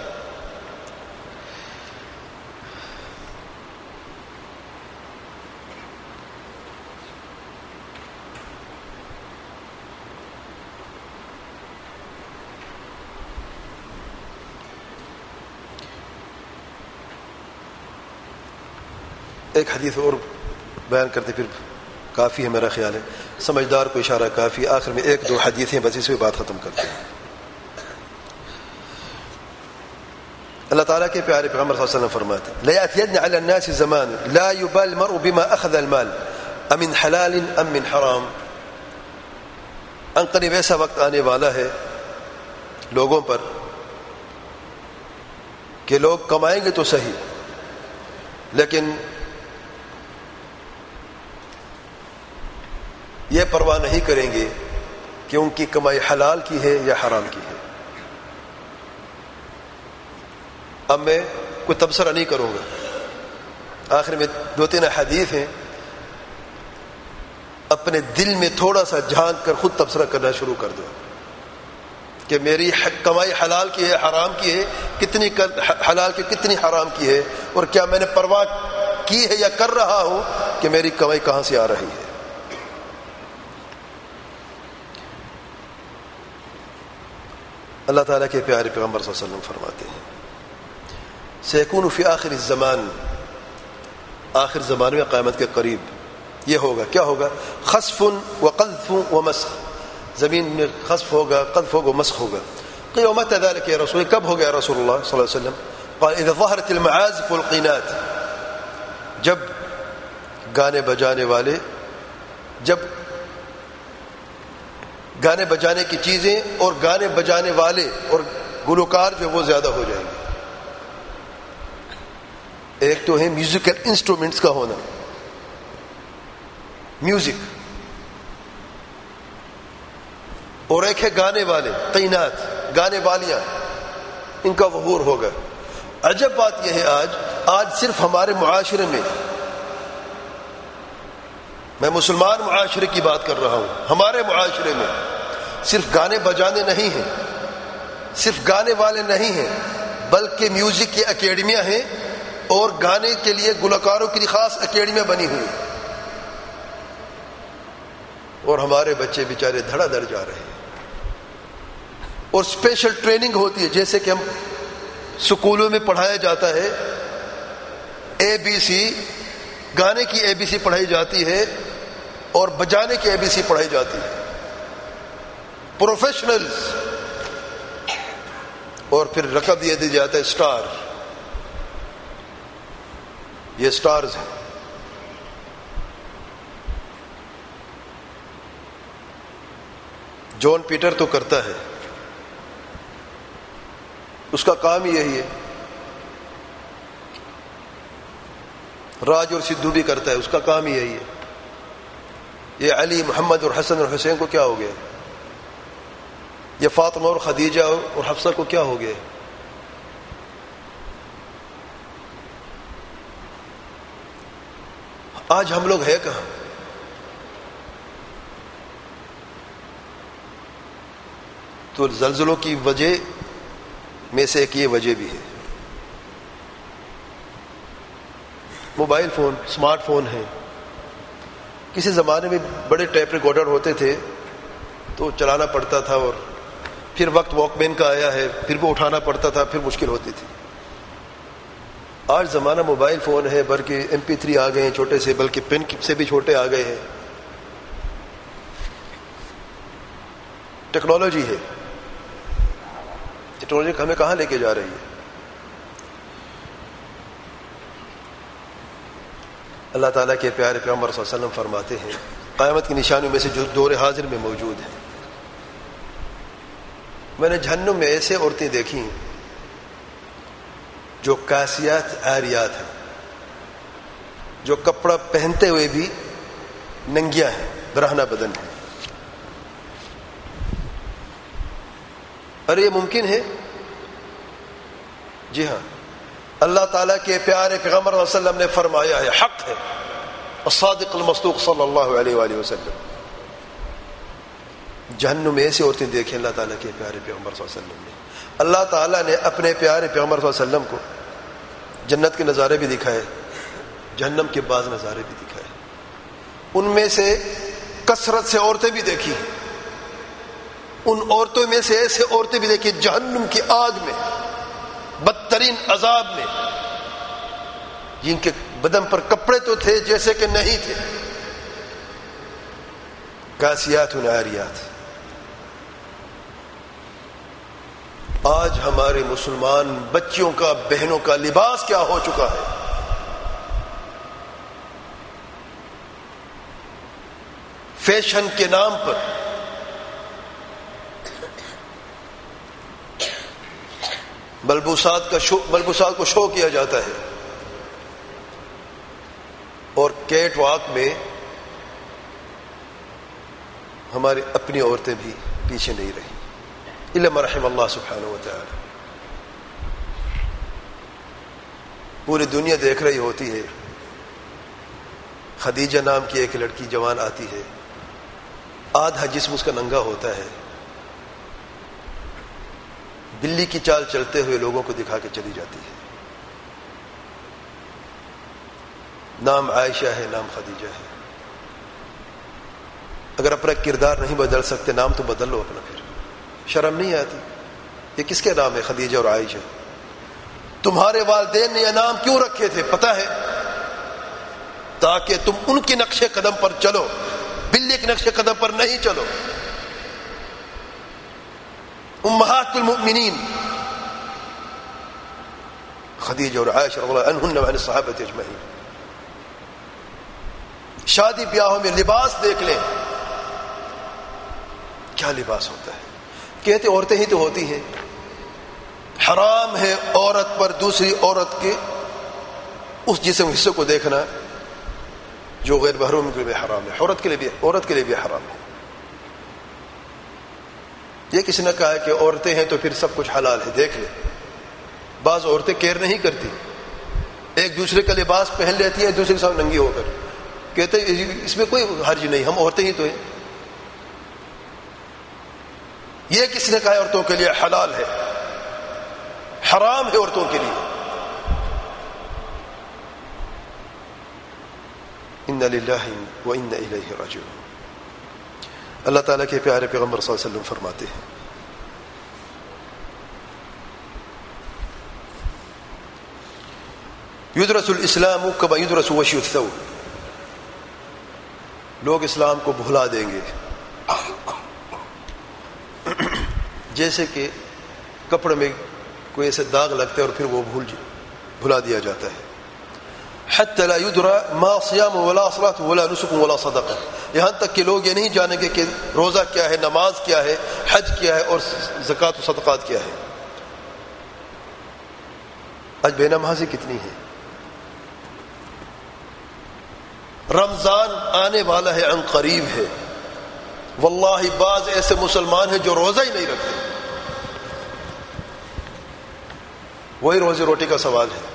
ایک حدیث اور بیان کرتے پھر کافی ہے، میرا خیال ہے سمجھدار کو اشارہ کافی. آخر میں ایک دو حدیثیں بس، اس پہ بات ختم کرتے ہیں. اللہ تعالیٰ کے پیارے پیغمبر صلی اللہ علیہ وسلم فرماتے ہیں لَيَأْتِيَنَّ عَلَى النَّاسِ زَمَانٌ لَا يُبَالِ الْمَرْءُ بِمَا أَخَذَ الْمَالَ أَمِنْ حَلَالٍ أَم مِّنْ حَرَامٍ. ان قریب ایسا وقت آنے والا ہے لوگوں پر کہ لوگ کمائیں گے تو صحیح، لیکن یہ پرواہ نہیں کریں گے کہ ان کی کمائی حلال کی ہے یا حرام کی ہے. اب میں کوئی تبصرہ نہیں کروں گا، آخر میں دو تین حدیث ہیں، اپنے دل میں تھوڑا سا جھانک کر خود تبصرہ کرنا شروع کر دو کہ میری کمائی حلال کی ہے حرام کی ہے، کتنی حلال کی کتنی حرام کی ہے، اور کیا میں نے پرواہ کی ہے یا کر رہا ہوں کہ میری کمائی کہاں سے آ رہی ہے. اللہ تعالیٰ کے پیارے پیغمبر صلی اللہ علیہ وسلم فرماتے ہیں سیکون فی آخر الزمان، آخر زمانے میں قیامت کے قریب یہ ہوگا. کیا ہوگا؟ خسف و قذف و مسخ، زمین میں خسف ہوگا، قذف ہوگا، مسخ ہوگا. قیل متى ذلك یا رسول، کب ہوگا یا رسول اللہ صلی اللہ علیہ وسلم؟ قال اذا ظهرت المعازف والقینات، جب گانے بجانے والے، جب گانے بجانے کی چیزیں اور گانے بجانے والے اور گلوکار جو وہ زیادہ ہو جائیں گے. ایک تو ہے میوزیکل انسٹرومنٹس کا ہونا، میوزک، اور ایک ہے گانے والے، قینات، گانے والیاں، ان کا ظہور ہوگا. عجب بات یہ ہے آج صرف ہمارے معاشرے میں، میں مسلمان معاشرے کی بات کر رہا ہوں، ہمارے معاشرے میں صرف گانے بجانے نہیں ہیں، صرف گانے والے نہیں ہیں، بلکہ میوزک کی اکیڈمیاں ہیں اور گانے کے لیے گلوکاروں کے لیے خاص اکیڈمیاں بنی ہوئی ہیں، اور ہمارے بچے بیچارے دھڑا دھڑ جا رہے ہیں. اور اسپیشل ٹریننگ ہوتی ہے، جیسے کہ ہم سکولوں میں پڑھایا جاتا ہے ABC، گانے کی ABC پڑھائی جاتی ہے اور بجانے کی ABC پڑھائی جاتی ہے، پروفیشنلز. اور پھر رقم دیا دیا جاتا ہے اسٹار، یہ اسٹارز ہیں. جان پیٹر تو کرتا ہے، اس کا کام ہی یہی ہے. راج اور سدھو بھی کرتا ہے، اس کا کام ہی یہی ہے. یہ علی، محمد اور حسن اور حسین کو کیا ہو گیا؟ یہ فاطمہ اور خدیجہ اور حفصہ کو کیا ہو گیا؟ آج ہم لوگ ہیں کہاں؟ تو زلزلوں کی وجہ میں سے ایک یہ وجہ بھی ہے. موبائل فون، اسمارٹ فون ہیں. کسی زمانے میں بڑے ٹیپ ریکارڈر ہوتے تھے تو چلانا پڑتا تھا، اور پھر وقت واک مین کا آیا ہے، پھر وہ اٹھانا پڑتا تھا، پھر مشکل ہوتی تھی. آج زمانہ موبائل فون ہے، بلکہ MP3 آ گئے ہیں چھوٹے سے، بلکہ پین سے بھی چھوٹے آ گئے ہیں. ٹیکنالوجی ہے، ٹیکنالوجی ہمیں کہاں لے کے جا رہی ہے؟ اللہ تعالیٰ کے پیارے پیغمبر صلی اللہ علیہ وسلم فرماتے ہیں قیامت کی نشانیوں میں سے جو دور حاضر میں موجود ہیں، میں نے جہنم میں ایسے عورتیں دیکھی جو کاسیات عاریات ہیں، جو کپڑا پہنتے ہوئے بھی ننگیاں ہیں، برہنہ بدن ہے. اور یہ ممکن ہے؟ جی ہاں، اللہ تعالیٰ کے پیارے پیغمبر صلی اللہ علیہ وسلم نے فرمایا ہے، حق ہے، الصادق المصدوق صلی اللہ علیہ وآلہ وسلم. جہنم میں ایسی عورتیں دیکھیں اللہ تعالیٰ کے پیارے پیغمبر صلی اللہ علیہ وسلم نے. اللہ تعالیٰ نے اپنے پیارے پیغمبر صلی اللہ علیہ وسلم کو جنت کے نظارے بھی دکھائے، جہنم کے بعض نظارے بھی دکھائے. ان میں سے کثرت سے عورتیں بھی دیکھی ہیں. ان عورتوں میں سے ایسے عورتیں بھی دیکھی جہنم کی آگ میں، بدترین عذاب میں، جن کے بدن پر کپڑے تو تھے جیسے کہ نہیں تھے. کاسیات عاریات. آج ہمارے مسلمان بچیوں کا، بہنوں کا لباس کیا ہو چکا ہے؟ فیشن کے نام پر ملبوسات کو شو کیا جاتا ہے، اور کیٹ واک میں ہماری اپنی عورتیں بھی پیچھے نہیں رہی الا ما رحم اللہ سبحانہ و تعالی. پوری دنیا دیکھ رہی ہوتی ہے. خدیجہ نام کی ایک لڑکی جوان آتی ہے، آدھا جسم اس کا ننگا ہوتا ہے، بلی کی چال چلتے ہوئے لوگوں کو دکھا کے چلی جاتی ہے. نام عائشہ ہے، نام خدیجہ ہے. اگر اپنا کردار نہیں بدل سکتے، نام تو بدل لو اپنا. پھر شرم نہیں آتی؟ یہ کس کے نام ہے خدیجہ اور عائشہ؟ تمہارے والدین نے یہ نام کیوں رکھے تھے پتہ ہے؟ تاکہ تم ان کے نقش قدم پر چلو، بلی کے نقش قدم پر نہیں چلو. امہات المؤمنین خدیجہ اور عائشہ رضی اللہ عنہن وعن الصحابہ اجمعین. شادی بیاہوں میں لباس دیکھ لیں، کیا لباس ہوتا ہے. کہتے عورتیں ہی تو ہوتی ہیں. حرام ہے عورت پر دوسری عورت کے اس جسم حصے کو دیکھنا جو غیر محرم کے لیے حرام ہے. عورت کے لیے بھی حرام ہے. یہ کسی نے کہا ہے کہ عورتیں ہیں تو پھر سب کچھ حلال ہے. دیکھ لیں، بعض عورتیں کیئر نہیں کرتی، ایک دوسرے کا لباس پہن لیتی ہیں دوسرے کے ساتھ ننگی ہو کر. کہتے اس میں کوئی حرج نہیں، ہم عورتیں ہی تو ہیں. یہ کس نے کہا ہے عورتوں کے لیے حلال ہے؟ حرام ہے عورتوں کے لیے. انا للہ وانا الیہ راجعون. اللہ تعالیٰ کے پیارے پیغمبر صلی اللہ علیہ وسلم فرماتے ہیں یدرس الاسلام کما یدرس وشی الثوب. لوگ اسلام کو بھلا دیں گے جیسے کہ کپڑے میں کوئی ایسے داغ لگتے ہیں اور پھر وہ بھلا دیا جاتا ہے. حتی لا یدرا ما صیام ولا صلاۃ ولا نسک ولا صدقہ. یہاں تک کہ لوگ یہ نہیں جانیں گے کہ روزہ کیا ہے، نماز کیا ہے، حج کیا ہے اور زکوٰۃ و صدقات کیا ہے. آج بے نمازی کتنی ہے. رمضان آنے والا ہے، عن قریب ہے. واللہ بعض ایسے مسلمان ہیں جو روزہ ہی نہیں رکھتے. وہی روزی روٹی کا سوال ہے.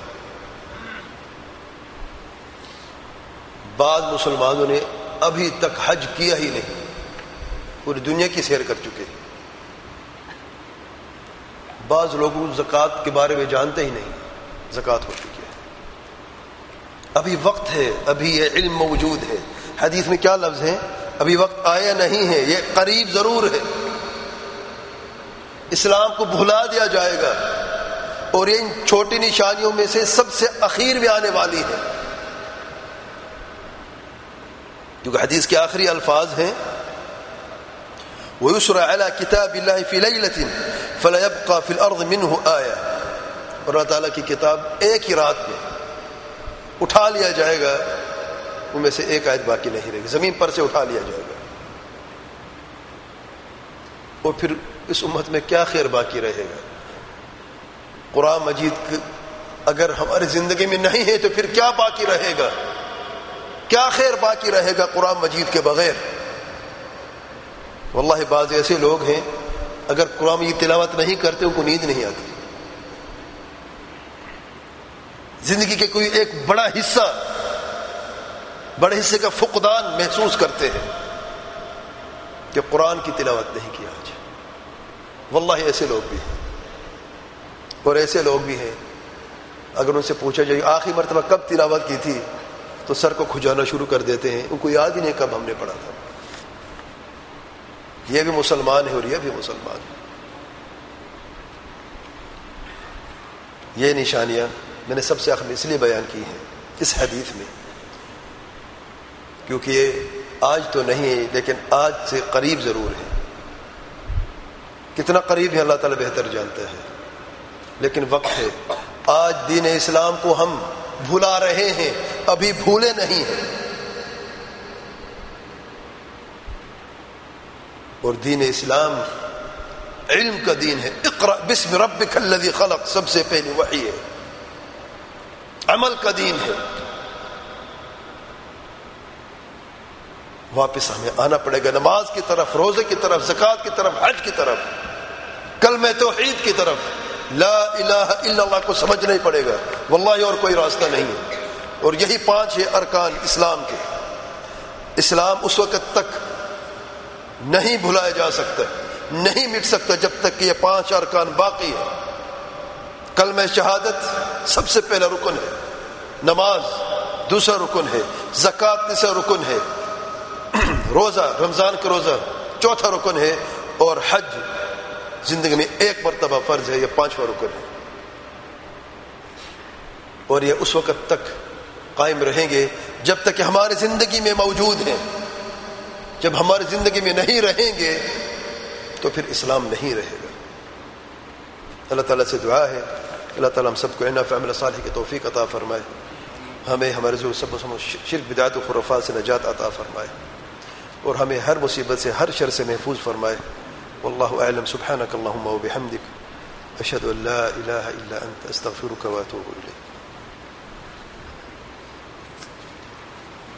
بعض مسلمانوں نے ابھی تک حج کیا ہی نہیں، پوری دنیا کی سیر کر چکے ہیں. بعض لوگ زکوٰۃ کے بارے میں جانتے ہی نہیں، زکوٰۃ ہو چکی ہے. ابھی وقت ہے، ابھی یہ علم موجود ہے. حدیث میں کیا لفظ ہیں؟ ابھی وقت آیا نہیں ہے، یہ قریب ضرور ہے. اسلام کو بھلا دیا جائے گا اور یہ ان چھوٹی نشانیوں میں سے سب سے اخیر میں آنے والی ہے. کیونکہ حدیث کے آخری الفاظ ہیں وَيُسْرَ عَلَى كِتَابِ اللَّهِ فِي لَيْلَةٍ فَلَا يَبْقَى فِي الْأَرْضِ مِنْهُ آيَةٌ. اور اللہ تعالیٰ کی کتاب ایک ہی رات میں اٹھا لیا جائے گا ان میں سے ایک آیت باقی نہیں رہے گی، زمین پر سے اٹھا لیا جائے گا. اور پھر اس امت میں کیا خیر باقی رہے گا؟ قرآن مجید اگر ہماری زندگی میں نہیں ہے تو پھر کیا باقی رہے گا؟ کیا خیر باقی رہے گا قرآن مجید کے بغیر؟ واللہ بعض ایسے لوگ ہیں اگر قرآن مجید تلاوت نہیں کرتے ان کو نیند نہیں آتی. زندگی کے کوئی ایک بڑے حصے کا فقدان محسوس کرتے ہیں کہ قرآن کی تلاوت نہیں کیا آج. واللہ ایسے لوگ بھی ہیں. اور ایسے لوگ بھی ہیں اگر ان سے پوچھا جائے آخری مرتبہ کب تلاوت کی تھی تو سر کو کھجانا شروع کر دیتے ہیں، ان کو یاد ہی نہیں کب ہم نے پڑھا تھا. یہ بھی مسلمان ہے اور یہ بھی مسلمان ہے. یہ نشانیاں میں نے سب سے آخر میں اس لیے بیان کی ہیں اس حدیث میں کیونکہ یہ آج تو نہیں ہے لیکن آج سے قریب ضرور ہے. کتنا قریب ہے اللہ تعالیٰ بہتر جانتا ہے، لیکن وقت ہے. آج دین اسلام کو ہم بھلا رہے ہیں، ابھی بھولے نہیں ہیں. اور دین اسلام علم کا دین ہے. اقرأ بسم ربک الذی خلق سب سے پہلی وحی ہے. عمل کا دین ہے. واپس ہمیں آنا پڑے گا نماز کی طرف، روزے کی طرف، زکوٰۃ کی طرف، حج کی طرف، کلمہ توحید کی طرف. لا الہ الا اللہ کو سمجھنا ہی پڑے گا. واللہ اور کوئی راستہ نہیں ہے. اور یہی 5 ہے ارکان اسلام کے. اسلام اس وقت تک نہیں بھلایا جا سکتا، نہیں مٹ سکتا جب تک کہ یہ 5 ارکان باقی ہے. کلمہ شہادت سب سے پہلا رکن ہے، نماز دوسرا رکن ہے، زکوٰۃ تیسرا رکن ہے، روزہ رمضان کا روزہ چوتھا رکن ہے، اور حج زندگی میں ایک مرتبہ فرض ہے، یہ 5واں رکن ہے. اور یہ اس وقت تک قائم رہیں گے جب تک کہ ہماری زندگی میں موجود ہیں. جب ہماری زندگی میں نہیں رہیں گے تو پھر اسلام نہیں رہے گا. اللہ تعالیٰ سے دعا ہے اللہ تعالیٰ ہم سب کو نافع عمل صالح کی توفیق عطا فرمائے، ہمیں ہمارے جو سب شرک بدعت و خرافات سے نجات عطا فرمائے، اور ہمیں ہر مصیبت سے ہر شر سے محفوظ فرمائے. واللہ اعلم. سبحانک اللہم و بحمدک اشہد ان لا الہ الا انت استغفرک و اتوب الیک.